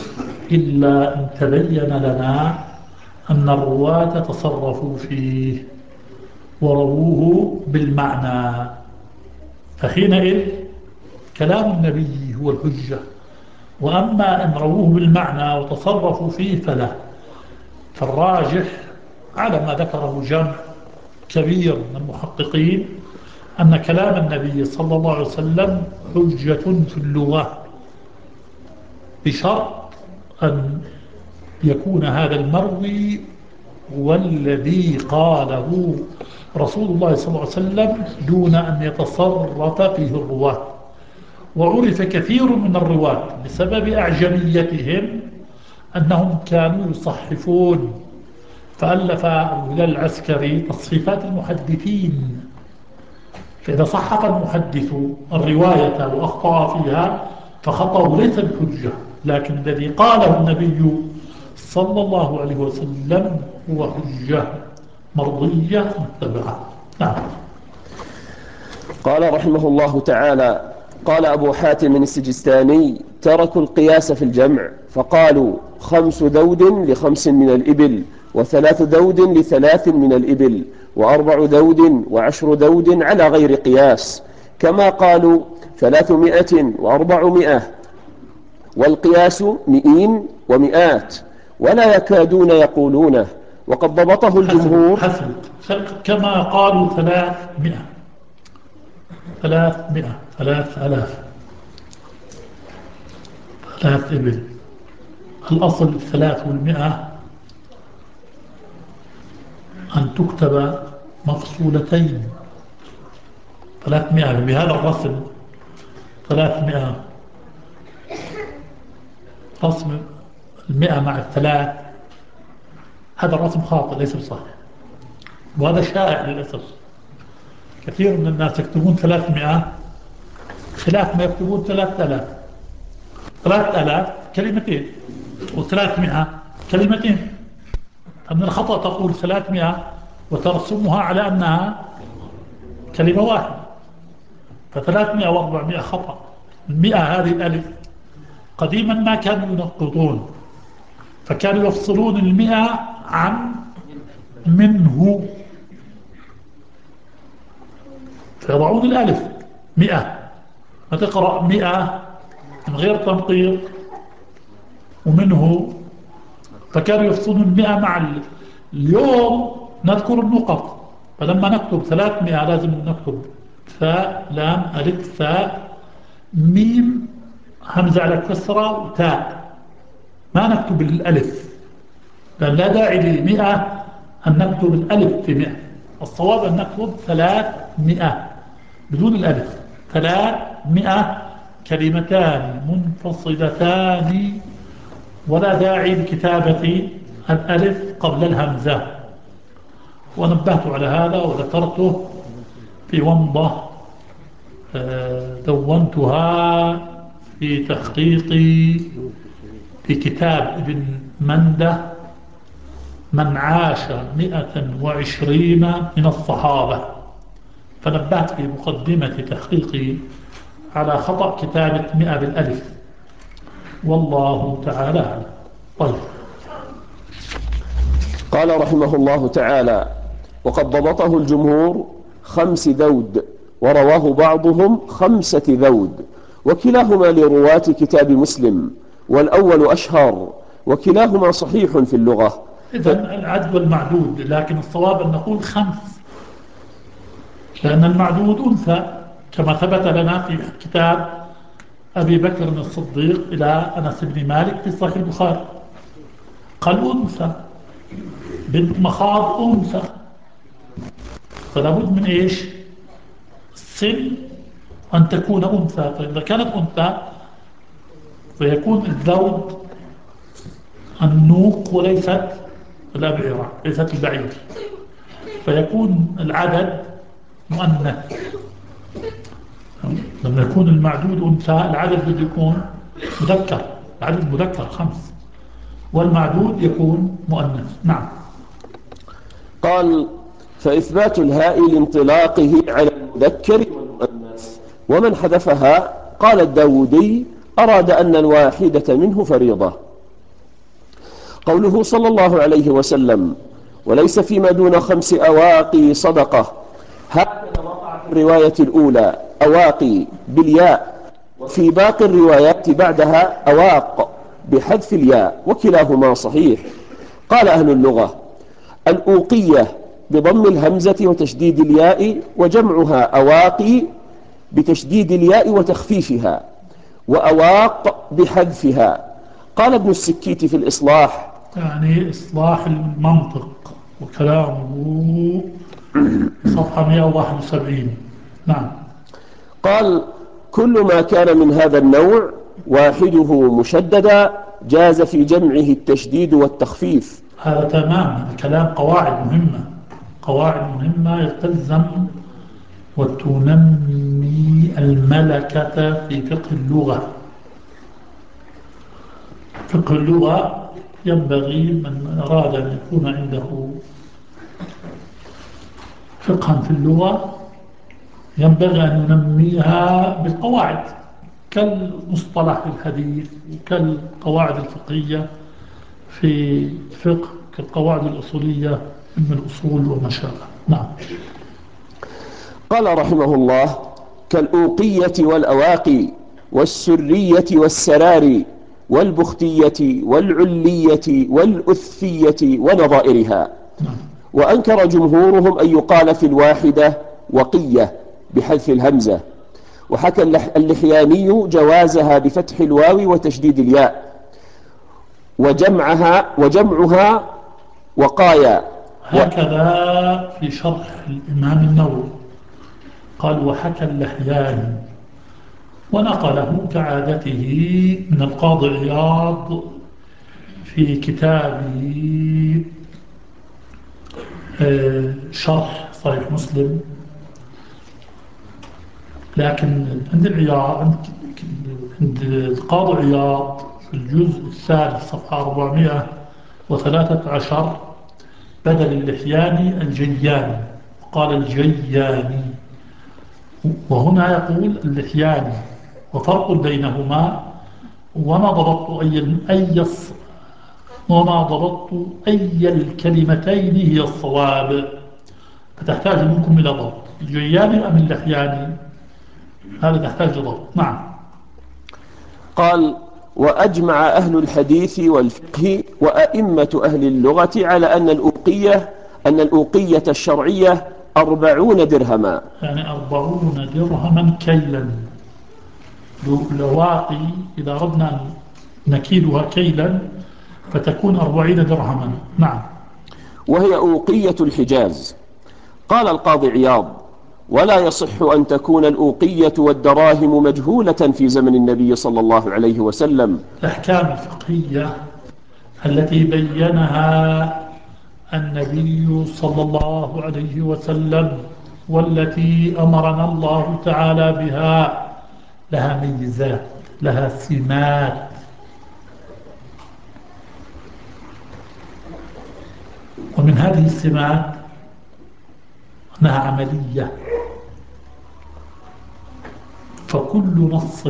إلا أن تبين لنا أن الرواة تصرفوا فيه ورووه بالمعنى، فحينئذ كلام النبي هو الحجة. وأما إن رووه بالمعنى وتصرفوا فيه فلا. فالراجح على ما ذكره جمع كبير من المحققين أن كلام النبي صلى الله عليه وسلم حجة في اللغة، بشرط أن يكون هذا المروي والذي قاله رسول الله صلى الله عليه وسلم دون أن يتصرف فيه الرواة. وعرف كثير من الرواة بسبب أعجميتهم أنهم كانوا يصحفون، فألف أبو هلال العسكري تصحيفات المحدثين، فإذا صحف المحدث الرواية وأخطأ فيها فخطأه ليس بحجة، لكن الذي قاله النبي صلى الله عليه وسلم هو حجة مرضية متبعة. نعم. قال رحمه الله تعالى: قال أبو حاتم السجستاني: تركوا القياس في الجمع، فقالوا: خمس ذود لخمس من الإبل، وثلاث ذود لثلاث من الإبل، وأربع ذود وعشر ذود على غير قياس، كما قالوا ثلاثمائة وأربعمائة، والقياس مئين ومئات، ولا يكادون يقولونه. وقد ضبطه الجمهور. حسن حسن. كما قالوا ثلاثمائة ثلاثمائة ثلاث آلاف ثلاث إبل. الأصل الثلاث والمئة أن تكتب مفصولتين، ثلاثمائة بهذا الرسم، ثلاثمائة رسم المئة مع الثلاث، هذا الرسم خاطئ ليس بصحيح، وهذا شائع للأسف. كثير من الناس يكتبون ثلاثمائة خلاف ما يكتبون ثلاثة آلاف. ثلاثة آلاف كلمتين وثلاثمائة كلمتين، فمن الخطأ تقول ثلاثمائة وترسمها على أنها كلمة واحدة، فثلاثمائة وأربعمائة خطأ. المئة هذه الألف قديما ما كانوا ينقطون، فكانوا يفصلون المئة عن منه، فيضعون الألف مئة، فتقرأ مئة من غير تنقيط ومنه، فكانوا يفصلون المئة مع ال... اليوم نذكر النقط، فلما نكتب ثلاثمائة لازم نكتب ثاء لام ألف ثاء ميم همزة على كسرة وتاء، ما نكتب الألف، لأن لا داعي لمئة أن نكتب الألف في مئة. الصواب أن نكتب ثلاثمائة بدون الألف، ثلاثمائة كلمتان منفصلتان، ولا داعي لكتابة الألف قبل الهمزة. ونبهت على هذا وذكرته في ومضة دونتها في تحقيقي في كتاب ابن منده من عاش مئة وعشرين من الصحابة، فنبهت في مقدمة تحقيقي على خطأ كتابة مئة بالألف، والله تعالى أعلم. طيب. قال رحمه الله تعالى: وقد ضبطه الجمهور خمس ذود، ورواه بعضهم خمسة ذود، وكلاهما لرواة كتاب مسلم، والأول أشهر، وكلاهما صحيح في اللغة. إذن العد والمعدود، لكن الصواب أن نقول خمس، لأن المعدود أنثى كما ثبت لنا في كتاب أبي بكر الصديق إلى أنس بن مالك في صحيح البخاري، قال أنثى بنت مخاض أنثى، فلا بد من إيش؟ السن أن تكون أنثى، فإذا كانت أنثى فيكون الذود النوق وليست الأبعرة، ليست البعير، فيكون العدد مؤنث. لما يكون المعدود أنثى العدد بده يكون مذكر، العدد مذكر خمس، والمعدود يكون مؤنث. نعم. قال: فإثبات الهاء لانطلاقه على المذكر والمؤنث، ومن حذفها قال الداودي أراد أن الواحدة منه فريضة. قوله صلى الله عليه وسلم: وليس فيما دون خمس أواقي صدقة، هكذا وقع في الرواية الأولى أواقي بالياء، وفي باقي الروايات بعدها أواق بحذف الياء، وكلاهما صحيح. قال أهل اللغة: الأوقية بضم الهمزة وتشديد الياء، وجمعها أواقي بتشديد الياء وتخفيفها، وأواق بحذفها. قال ابن السكيت في الإصلاح: يعني إصلاح المنطق، وكلامه صفحة مئة وواحد وسبعين. نعم. قال: كل ما كان من هذا النوع واحده مشددا جاز في جمعه التشديد والتخفيف. هذا تمام، الكلام قواعد مهمة، قواعد مهمة تلزم وتنمي الملكة في فقه اللغة. فقه اللغة ينبغي من أراد أن يكون عنده فقها في اللغة ينبغي أن ينميها بالقواعد، كالمصطلح الحديث، كالقواعد الفقهية في الفقه، كالقواعد الأصولية علم الأصول وما شابه. نعم. قال رحمه الله: كالأوقية والأواقي والسرية والسرار والبختية والعلية والأثفية ونظائرها. وأنكر جمهورهم أن يقال في الواحدة وقية بحذف الهمزة، وحكى اللحياني جوازها بفتح الواو وتشديد الياء، وجمعها وجمعها وقايا. هكذا في شرح الإمام النووي قال: وحكى اللحياني، ونقله كعادته من القاضي عياض في كتابه شرح صحيح مسلم. لكن عند العياض، عند القاضي عياض في الجزء الثالث صفحة أربعمائة وثلاثة عشر بدل اللحياني الجياني، قال الجياني، وهنا يقول اللحياني، وفرق بينهما. وما ضبطت أي أي وما ضبطت أي الكلمتين هي الصواب، فتحتاج منكم إلى ضبط الجياني أم اللحياني، هذا تحتاج ضبط. نعم. قال: وأجمع أهل الحديث والفقه وأئمة أهل اللغة على أن الأوقية أن الأوقية الشرعية أربعون درهما، يعني أربعون درهما كيلا. لواقي إذا أردنا أن نكيلها كيلا فتكون أربعين درهما. نعم. وهي أوقية الحجاز. قال القاضي عياض: ولا يصح أن تكون الأوقية والدراهم مجهولة في زمن النبي صلى الله عليه وسلم. الأحكام الفقهية التي بينها النبي صلى الله عليه وسلم والتي أمرنا الله تعالى بها لها ميزات، لها سمات. ومن هذه السمات أنها عملية، فكل نص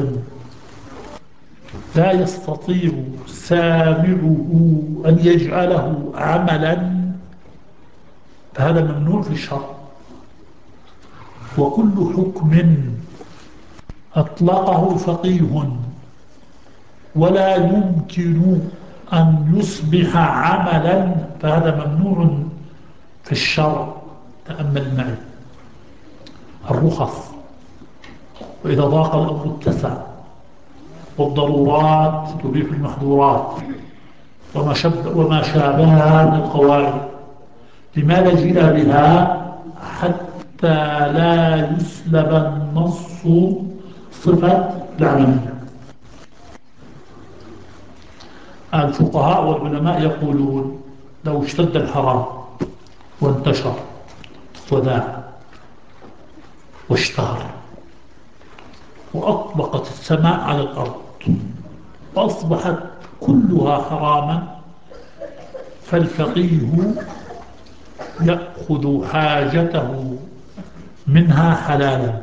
لا يستطيع سامعه أن يجعله عملا فهذا ممنوع في الشرع. وكل حكم أطلقه فقيه ولا يمكن أن يصبح عملا فهذا ممنوع في الشرع. تأمل معي: الرخص، وإذا ضاق الأمر اتسع، والضرورات تبيح المحظورات، وما, شب وما شابهها من القواعد. لماذا جاء بها؟ حتى لا يسلب النص صفة العملية. الفقهاء والعلماء يقولون: لو اشتد الحرام وانتشر وذاع واشتهر وأطبقت السماء على الأرض وأصبحت كلها حراما، فالفقيه يأخذ حاجته منها حلالا،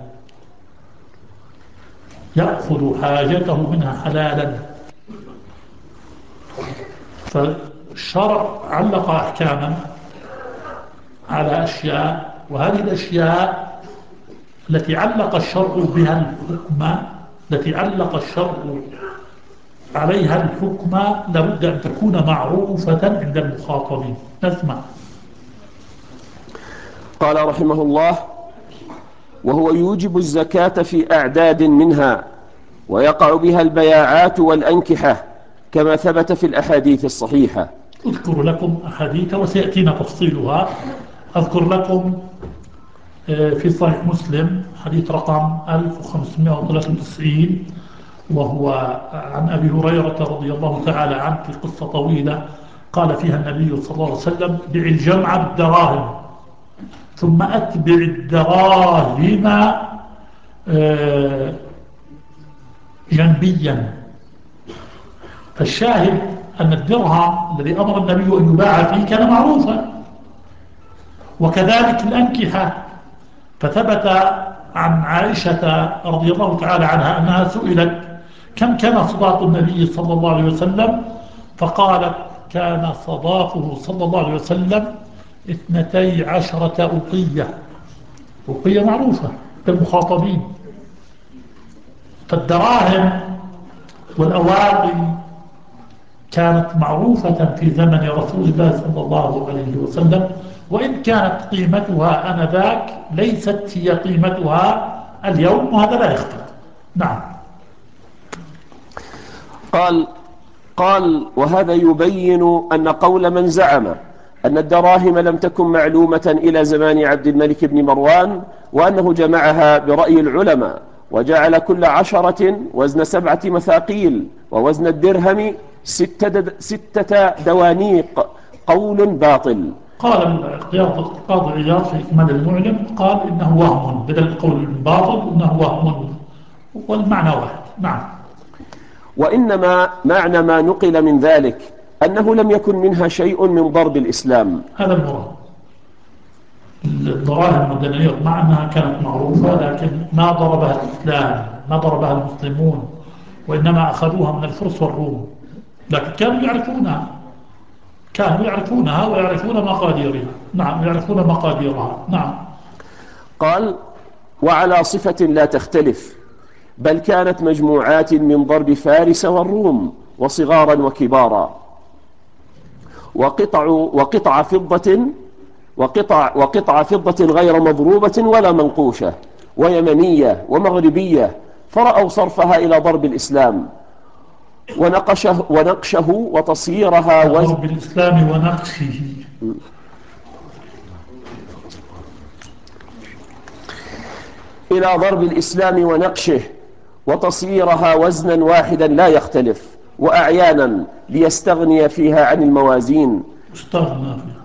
يأخذ حاجته منها حلالا. الشرع علق أحكاما على أشياء، وهذه الأشياء التي علق الشرع بها الحكم التي علق الشرع عليها الحكم لابد أن تكون معروفة عند المخاطبين. نسمع. قال رحمه الله: وهو يوجب الزكاة في أعداد منها، ويقع بها البياعات والأنكحة كما ثبت في الأحاديث الصحيحة. أذكر لكم أحاديث وسيأتينا تفصيلها. أذكر لكم في صحيح مسلم حديث رقم ألف وخمسمائة وثلاثة وتسعين، وهو عن أبي هريرة رضي الله تعالى عنه، في قصة طويلة قال فيها النبي صلى الله عليه وسلم: بع الجمع بالدراهم ثم أتبع الدراهم جنبيا. فالشاهد أن الدرهم الذي أمر النبي أن يباع فيه كان معروفا، وكذلك الأنكحة. فثبت عن عائشة رضي الله تعالى عنها أنها سئلت: كم كان صداق النبي صلى الله عليه وسلم؟ فقالت: كان صداقه صلى الله عليه وسلم اثنتي عشرة أوقية. أوقية معروفة للمخاطبين. فالدراهم والأواقي كانت معروفة في زمن رسول الله صلى الله عليه وسلم، وإن كانت قيمتها آنذاك ليست هي قيمتها اليوم، وهذا لا يختلف. نعم. قال قال وهذا يبين أن قول من زعم أن الدراهم لم تكن معلومة إلى زمان عبد الملك بن مروان، وأنه جمعها برأي العلماء وجعل كل عشرة وزن سبعة مثاقيل، ووزن الدرهم ستة, ستة دوانيق، قول باطل. قال القاضي عياض في إكمال المعلم، قال إنه وهم، بدل القول الباطل إنه وهم، والمعنى واحد. نعم. وإنما معنى ما نقل من ذلك أنه لم يكن منها شيء من ضرب الإسلام. هذا المراد. الدراهم والدنانير مع أنها كانت معروفة، لكن ما ضربها الإسلام، ما ضربها المسلمون، وإنما أخذوها من الفرس والروم، لكن كانوا يعرفونها كانوا يعرفونها ويعرفون مقاديرها. نعم، يعرفون مقاديرها. نعم. قال: وعلى صفة لا تختلف، بل كانت مجموعات من ضرب فارس والروم، وصغارا وكبارا، وقطع, وقطع فضة وقطع, وقطع فضة غير مضروبة ولا منقوشة، ويمنية ومغربية، فرأوا صرفها إلى ضرب الإسلام ونقشه, ونقشه وتصييرها وزن ضرب الإسلام ونقشه. إلى ضرب الإسلام ونقشه وتصييرها وزنا واحدا لا يختلف، وأعيانا ليستغني فيها عن الموازين استغنى فيها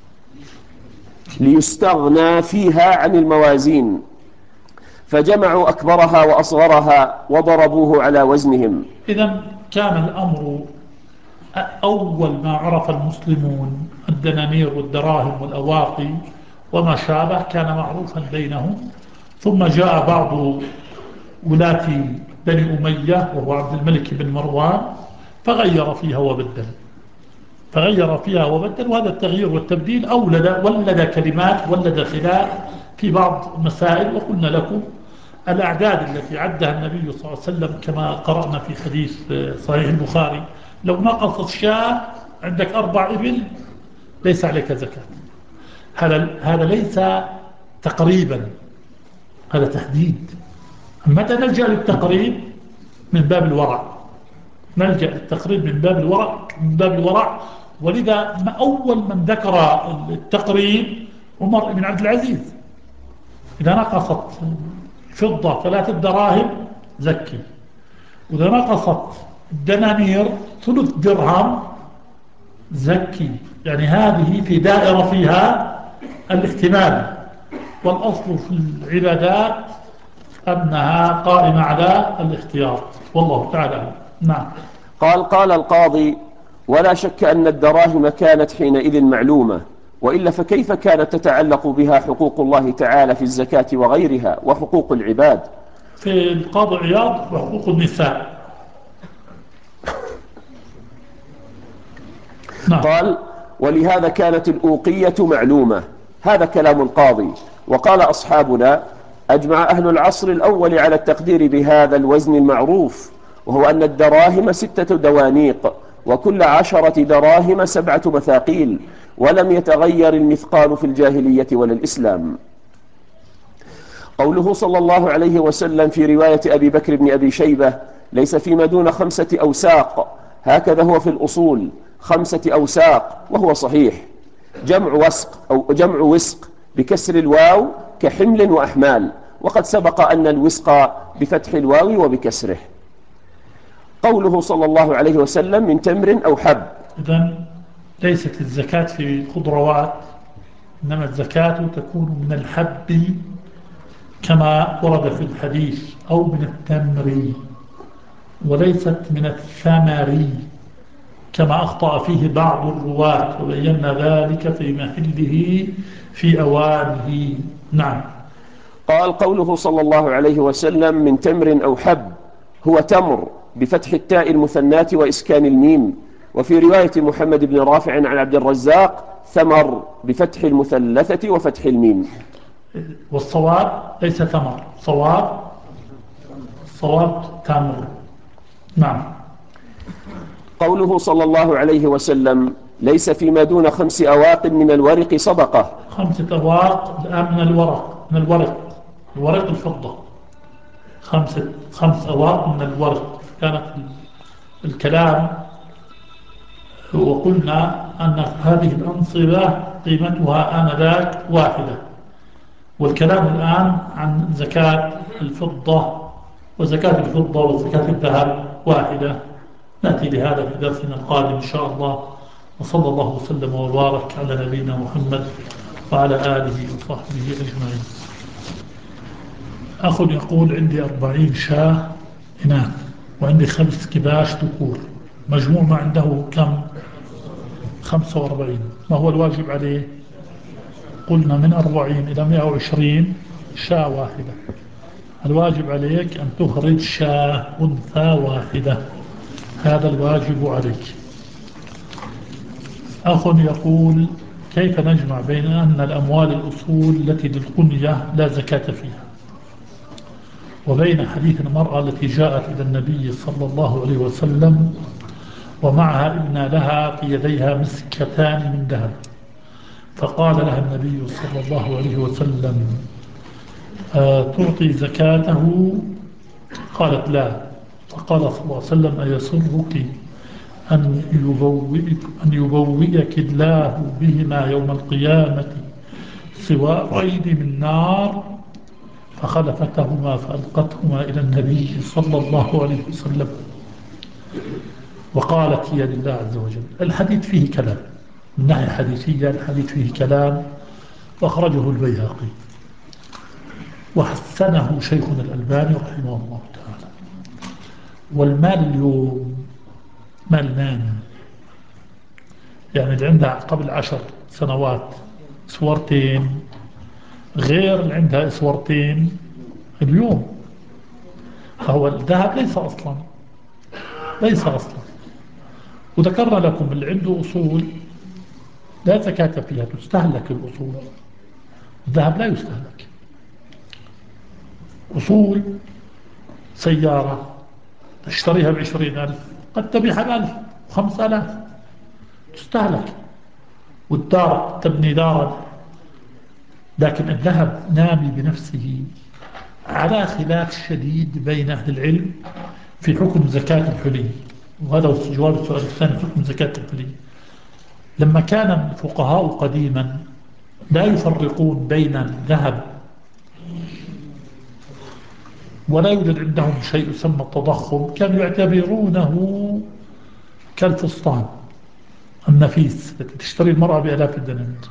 ليستغنى فيها عن الموازين فجمعوا أكبرها وأصغرها وضربوه على وزنهم. إذن كان الأمر أول ما عرف المسلمون الدنانير والدراهم والأواقي وما شابه كان معروفا بينهم، ثم جاء بعض ولاة بني أمية وهو عبد الملك بن مروان فغير فيها وبدل فغير فيها وبدل وهذا التغيير والتبديل أولد ولد كلمات، ولد خلاف في بعض مسائل. وقلنا لكم الأعداد التي عدها النبي صلى الله عليه وسلم كما قرأنا في حديث صحيح البخاري: لو نقصت شاة عندك أربع إبل ليس عليك زكاة. هذا هذا ليس تقريبا، هذا تحديد. متى نلجأ للتقريب؟ من باب الورع. نلجأ للتقريب من باب الورع من باب الورع ولذا ما أول من ذكر التقريب عمر بن عبد العزيز: إذا نقصت فضة ثلاثة دراهم زكي، وإذا نقصت الدنانير ثلث درهم زكي. يعني هذه في دائرة فيها الاحتمال، والأصل في العبادات أنها قائمة على الاختيار، والله تعالى. نعم. قال قال القاضي: ولا شك أن الدراهم كانت حينئذ معلومة، وإلا فكيف كانت تتعلق بها حقوق الله تعالى في الزكاة وغيرها وحقوق العباد؟ في القاضي عياض وحقوق النساء. نعم. قال: ولهذا كانت الأوقية معلومة. هذا كلام القاضي. وقال أصحابنا: أجمع أهل العصر الأول على التقدير بهذا الوزن المعروف، وهو أن الدراهم ستة دوانيق، وكل عشرة دراهم سبعة مثاقيل، ولم يتغير المثقال في الجاهلية ولا الإسلام. قوله صلى الله عليه وسلم في رواية أبي بكر بن أبي شيبة: ليس فيما دون خمسة أوساق، هكذا هو في الأصول خمسة أوساق، وهو صحيح. جمع وسق أو جمع وسق بكسر الواو كحمل وأحمال، وقد سبق أن الوسق بفتح الواو وبكسره. قوله صلى الله عليه وسلم: من تمر أو حب. إذن ليست الزكاة في خضروات، إنما الزكاة تكون من الحب كما ورد في الحديث، أو من التمر، وليست من الثمر كما أخطأ فيه بعض الرواة، وبينا ذلك في محله في أوانه. نعم. قال: قوله صلى الله عليه وسلم: من تمر أو حب، هو تمر بفتح التاء المثناة وإسكان الميم. وفي رواية محمد بن رافع عن عبد الرزاق: ثمر بفتح المثلثة وفتح الميم. والصواب ليس ثمر، صواب صواب تمر. نعم. قوله صلى الله عليه وسلم: ليس فيما دون خمس أواق من الورق صدقة. خمسة أواق الآن من الورق، من الورق الورق الفضة. خمسة خمس أواق من الورق. كانت الكلام وقلنا أن هذه الأنصبة قيمتها آنذاك واحدة، والكلام الآن عن زكاة الفضة، وزكاة الفضة وزكاة الذهب واحدة. نأتي لهذا في درسنا القادم إن شاء الله. وصلى الله وسلم وبارك على نبينا محمد وعلى آله وصحبه أجمعين. أخ يقول: عندي أربعين شاة إناث، وعندي خمس كباش ذكور، مجموع ما عنده كم؟ خمسة وأربعين. ما هو الواجب عليه؟ قلنا من أربعين إلى مئة وعشرين شاة واحدة. الواجب عليك أن تخرج شاة أنثى واحدة، هذا الواجب عليك. أخ يقول: كيف نجمع بين أن الأموال الأصول التي للقنية لا زكاة فيها، وبين حديث المرأة التي جاءت إلى النبي صلى الله عليه وسلم ومعها ابن لها في يديها مسكتان من ذهب، فقال لها النبي صلى الله عليه وسلم: آه تعطي زكاته؟ قالت: لا. فقال صلى الله عليه وسلم: أيسرك أن يبوئك, أن يبوئك الله بهما يوم القيامة سوارين من نار؟ فخلفتهما فألقتهما إلى النبي صلى الله عليه وسلم، وقالت: هي لله عز وجل. الحديث فيه كلام من ناحية حديثية، الحديث فيه كلام، وأخرجه البيهقي وحسنه شيخنا الألباني رحمه الله تعالى. والمال اليوم مال نامي، يعني اللي عندها قبل عشر سنوات سورتين غير اللي عندها سورتين اليوم. فهو الذهب ليس أصلا، ليس أصلا. وذكرنا لكم اللي عنده أصول لا زكاة فيها، تستهلك الأصول. الذهب لا يستهلك. أصول سيارة تشتريها بعشرين ألف قد تبيعها بألف وخمسة آلاف، تستهلك. والدار تبني دارا، لكن الذهب نامي بنفسه، على خلاف شديد بين أهل العلم في حكم زكاة الحلي. وهذا هو جواب السؤال الثاني، حكم زكاة الحلي. لما كان الفقهاء قديما لا يفرقون بين الذهب، ولا يوجد عندهم شيء يسمى التضخم، كانوا يعتبرونه كالفستان النفيس التي تشتري المرأة بآلاف الدنانير.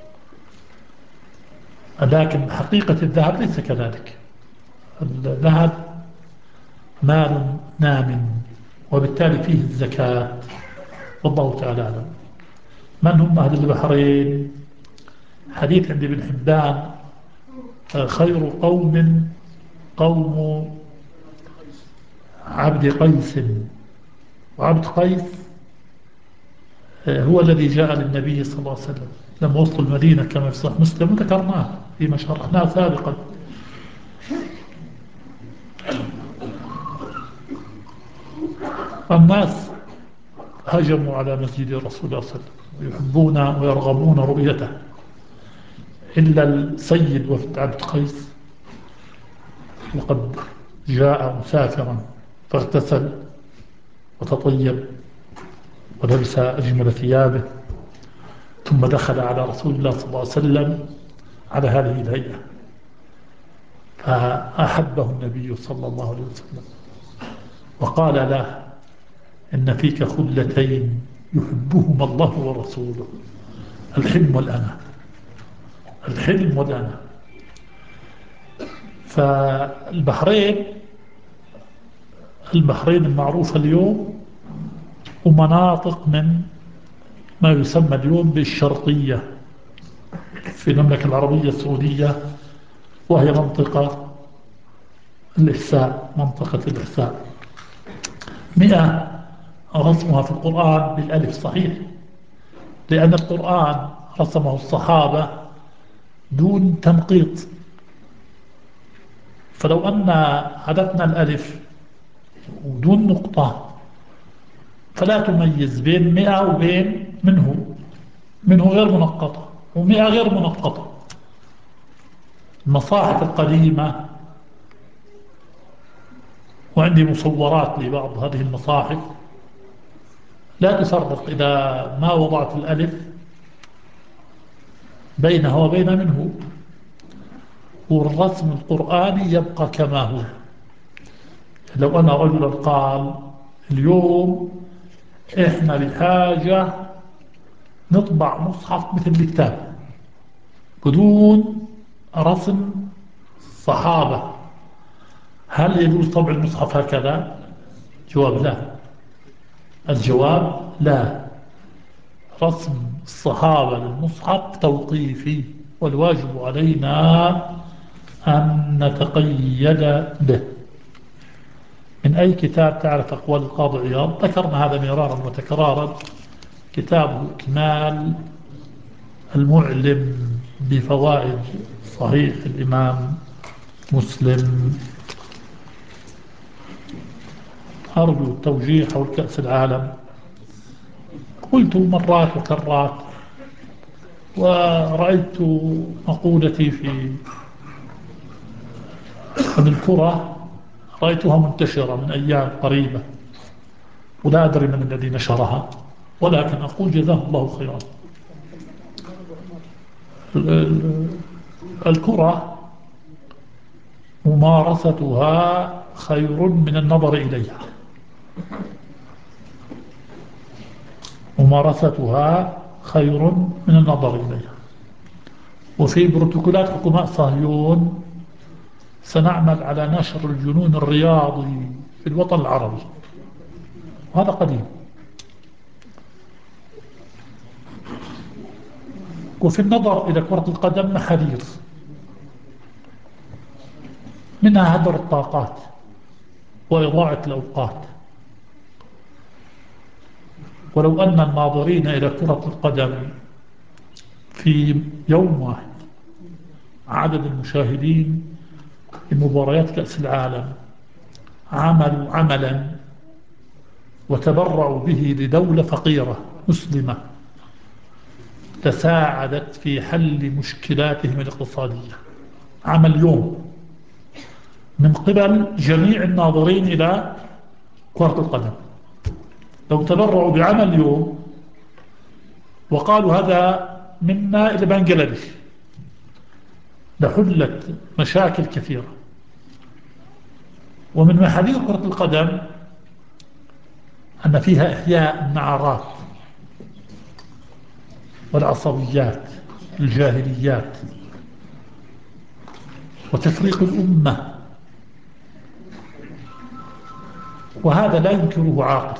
لكن حقيقة الذهب ليس كذلك. الذهب مال نام، وبالتالي فيه الزكاة، والله تعالى أعلم. من هم أهل البحرين؟ حديث عند ابن حبان: خير قوم قوم عبد قيس. وعبد قيس هو الذي جاء للنبي صلى الله عليه وسلم لما وصلوا المدينة كما في صحيح مسلم، ذكرناه فيما شرحناه سابقا. الناس هجموا على مسجد رسول الله صلى الله عليه وسلم يحبون ويرغبون رؤيته، إلا السيد وفد عبد قيس وقد جاء مسافرا فاغتسل وتطيب ولبس أجمل ثيابه، ثم دخل على رسول الله صلى الله عليه وسلم على هذه الهيئة، فأحبه النبي صلى الله عليه وسلم وقال له: إن فيك خلتين يحبهما الله ورسوله، الحلم والأنا. الحلم والأنا. فالبحرين البحرين المعروفة اليوم ومناطق من ما يسمى اليوم بالشرقية في المملكة العربية السعودية، وهي منطقة الإحساء، منطقة الإحساء. مئة رسمها في القرآن بالألف صحيح، لأن القرآن رسمه الصحابة دون تنقيط، فلو أن حذفنا الألف ودون نقطة فلا تميز بين مئة وبين منه منه غير منقطة ومئة غير منقطة. المصاحف القديمة، وعندي مصورات لبعض هذه المصاحف، لا تفرق إذا ما وضعت الألف بينها وبين منه، والرسم القرآني يبقى كما هو. لو أن رجلا قال: اليوم إحنا بحاجة نطبع مصحف مثل الكتاب بدون رسم صحابة، هل يجوز طبع المصحف هكذا؟ جواب: لا. الجواب: لا. رسم الصحابة للمصحف توقيفي، والواجب علينا أن نتقيد به. من أي كتاب تعرف أقوال القاضي عياض؟ ذكرنا هذا مرارا وتكرارا، كتابه إكمال المعلم بفوائد صحيح الإمام مسلم. أرجو التوجيه حول كأس العالم. قلت مرات وكرات، ورأيت مقولتي في عن الكرة رأيتها منتشرة من أيام قريبة، ولا أدري من الذي نشرها، ولكن أقول جزاه الله خيرا. الكرة ممارستها خير من النظر إليها، ممارستها خير من النظر إليها. وفي بروتوكولات حكومة صهيون سنعمل على نشر الجنون الرياضي في الوطن العربي، وهذا قديم. وفي النظر إلى كرة القدم محاذير، منها هدر الطاقات وإضاعة الأوقات. ولو أن الناظرين إلى كرة القدم في يوم واحد عدد المشاهدين لمباريات كأس العالم عملوا عملا وتبرعوا به لدولة فقيرة مسلمة تساعدت في حل مشكلاتهم الاقتصادية، عمل يوم من قبل جميع الناظرين إلى كرة القدم، لو تبرعوا بعمل يوم وقالوا هذا منا إلى بنغلاديش لحلت مشاكل كثيرة. ومن محاذير كرة القدم أن فيها إحياء النعرات والعصبيات الجاهليات وتفريق الأمة، وهذا لا ينكره عاقل.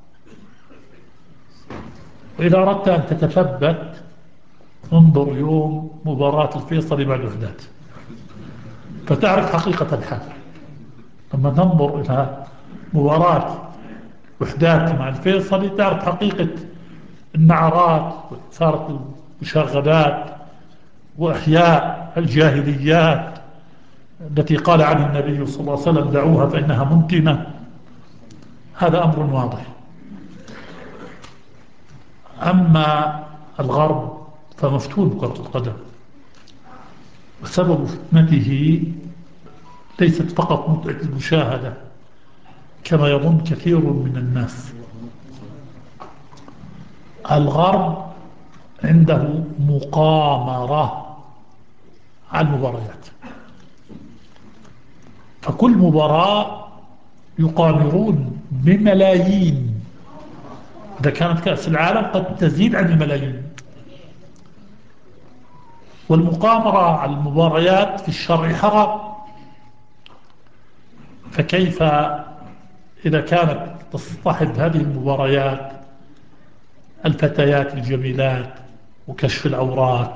وإذا أردت أن تتثبت انظر يوم مباراة الفيصل مع الوحدات فتعرف حقيقة الحال. لما تنظر إلى مباراة وحدات مع الفيصل تعرف حقيقة النعرات وإثارة المشاغبات وإحياء الجاهليات التي قال عنها النبي صلى الله عليه وسلم دعوها فإنها منتنة، هذا أمر واضح. أما الغرب فمفتون بكرة القدم، وسبب فتنته ليست فقط متعة المشاهدة كما يظن كثير من الناس. الغرب عنده مقامرة على المباريات، فكل مباراة يقامرون بملايين، إذا كانت كأس العالم قد تزيد عن الملايين. والمقامرة على المباريات في الشرع حرام، فكيف إذا كانت تصطحب هذه المباريات الفتيات الجميلات وكشف العورات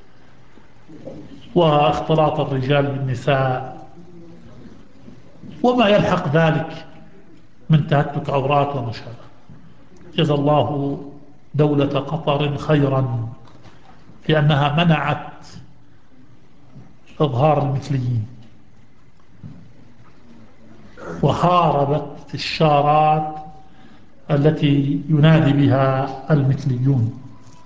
واختلاط الرجال بالنساء وما يلحق ذلك من تهتك عورات وما شابه. جزا الله دولة قطر خيرا في أنها منعت إظهار المثليين وحاربت الشارات التي ينادي بها المثليون،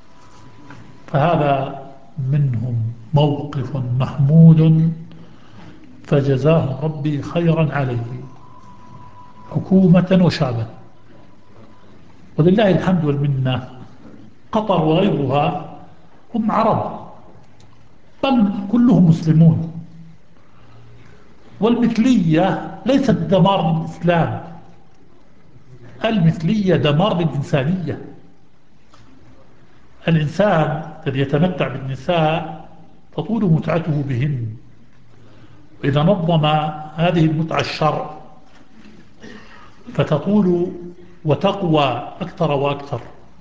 فهذا منهم موقف محمود فجزاهم ربي خيرا عليه حكومة وشعبا. ولله الحمد والمنة، قطر وغيرها هم عرب بل كلهم مسلمون، والمثلية ليست دمار للإسلام، المثلية دمار للإنسانية. الإنسان الذي يتمتع بالنساء تطول متعته بهن، وإذا نظم هذه المتعة الشرع فتطول وتقوى أكثر وأكثر،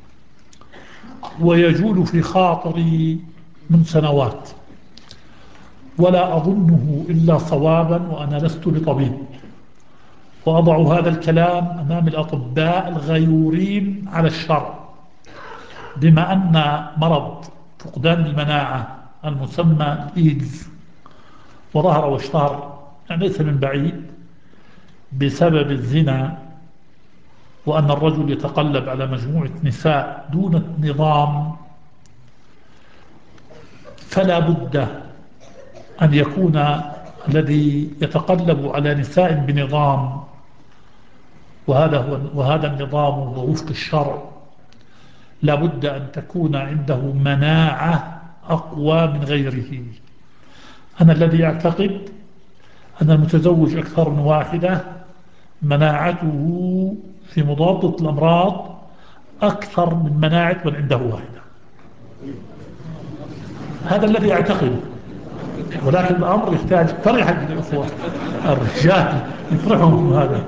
ويجول في خاطري من سنوات ولا أظنه إلا صوابا، وأنا لست بطبيب، وأضع هذا الكلام أمام الأطباء الغيورين على الشرع، بما أن مرض فقدان المناعة المسمى الإيدز وظهر واشتهر يعني ليس من بعيد بسبب الزنا، وأن الرجل يتقلب على مجموعة نساء دون نظام، فلا بد أن يكون الذي يتقلب على نساء بنظام، وهذا هو وهذا النظام هو وفق الشرع، لا بد أن تكون عنده مناعة أقوى من غيره. أنا الذي أعتقد أن المتزوج أكثر من واحدة مناعته في مضادة الأمراض أكثر من مناعة من عنده واحدة، هذا الذي أعتقد. ولكن الأمر يحتاج فرحة من الأخوة الرجال يفرحهم هذا.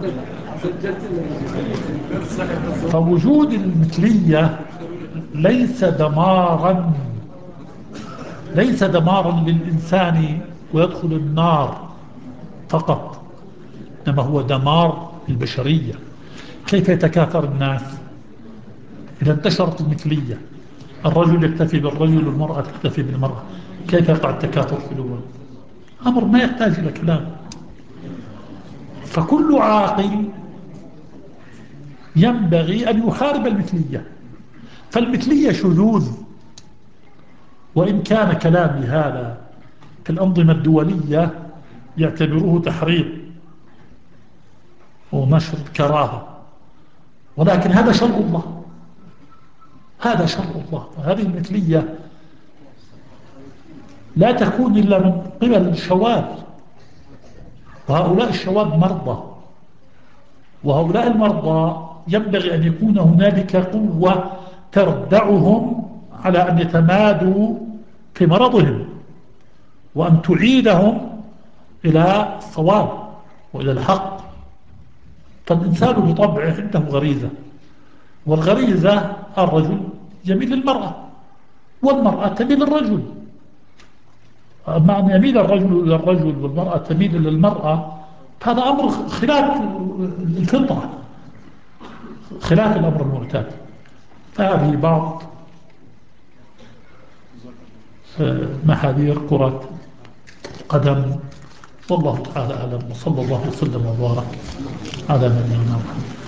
فوجود المثلية ليس دمارا ليس دمارا للإنسان ويدخل النار فقط، إنما هو دمار البشرية. كيف يتكاثر الناس إذا انتشرت المثلية؟ الرجل يكتفي بالرجل والمرأة تكتفي بالمرأة، كيف يقع التكاثر في الأول؟ أمر ما يحتاج إلى كلام. فكل عاقل ينبغي أن يحارب المثلية، فالمثلية شذوذ، وإن كان كلامي هذا في الأنظمة الدولية يعتبروه تحريض ونشر كراهة، ولكن هذا شرع الله، هذا شرع الله. هذه المثلية لا تكون إلا من قبل الشواذ، وهؤلاء الشواذ مرضى، وهؤلاء المرضى ينبغي أن يكون هنالك قوة تردعهم على أن يتمادوا في مرضهم، وأن تعيدهم إلى الصواب وإلى الحق. فالإنسان بطبعه عنده غريزة، والغريزة الرجل يميل للمرأة والمرأة تميل للرجل. أما أن يميل الرجل إلى الرجل والمرأة تميل إلى المرأة هذا أمر خلاف الفطرة، خلاف الأمر المعتاد. فهذه بعض آه، محاذير كرة القدم. والله تعالى أعلم، وصلى الله وسلم وبارك على نبينا محمد.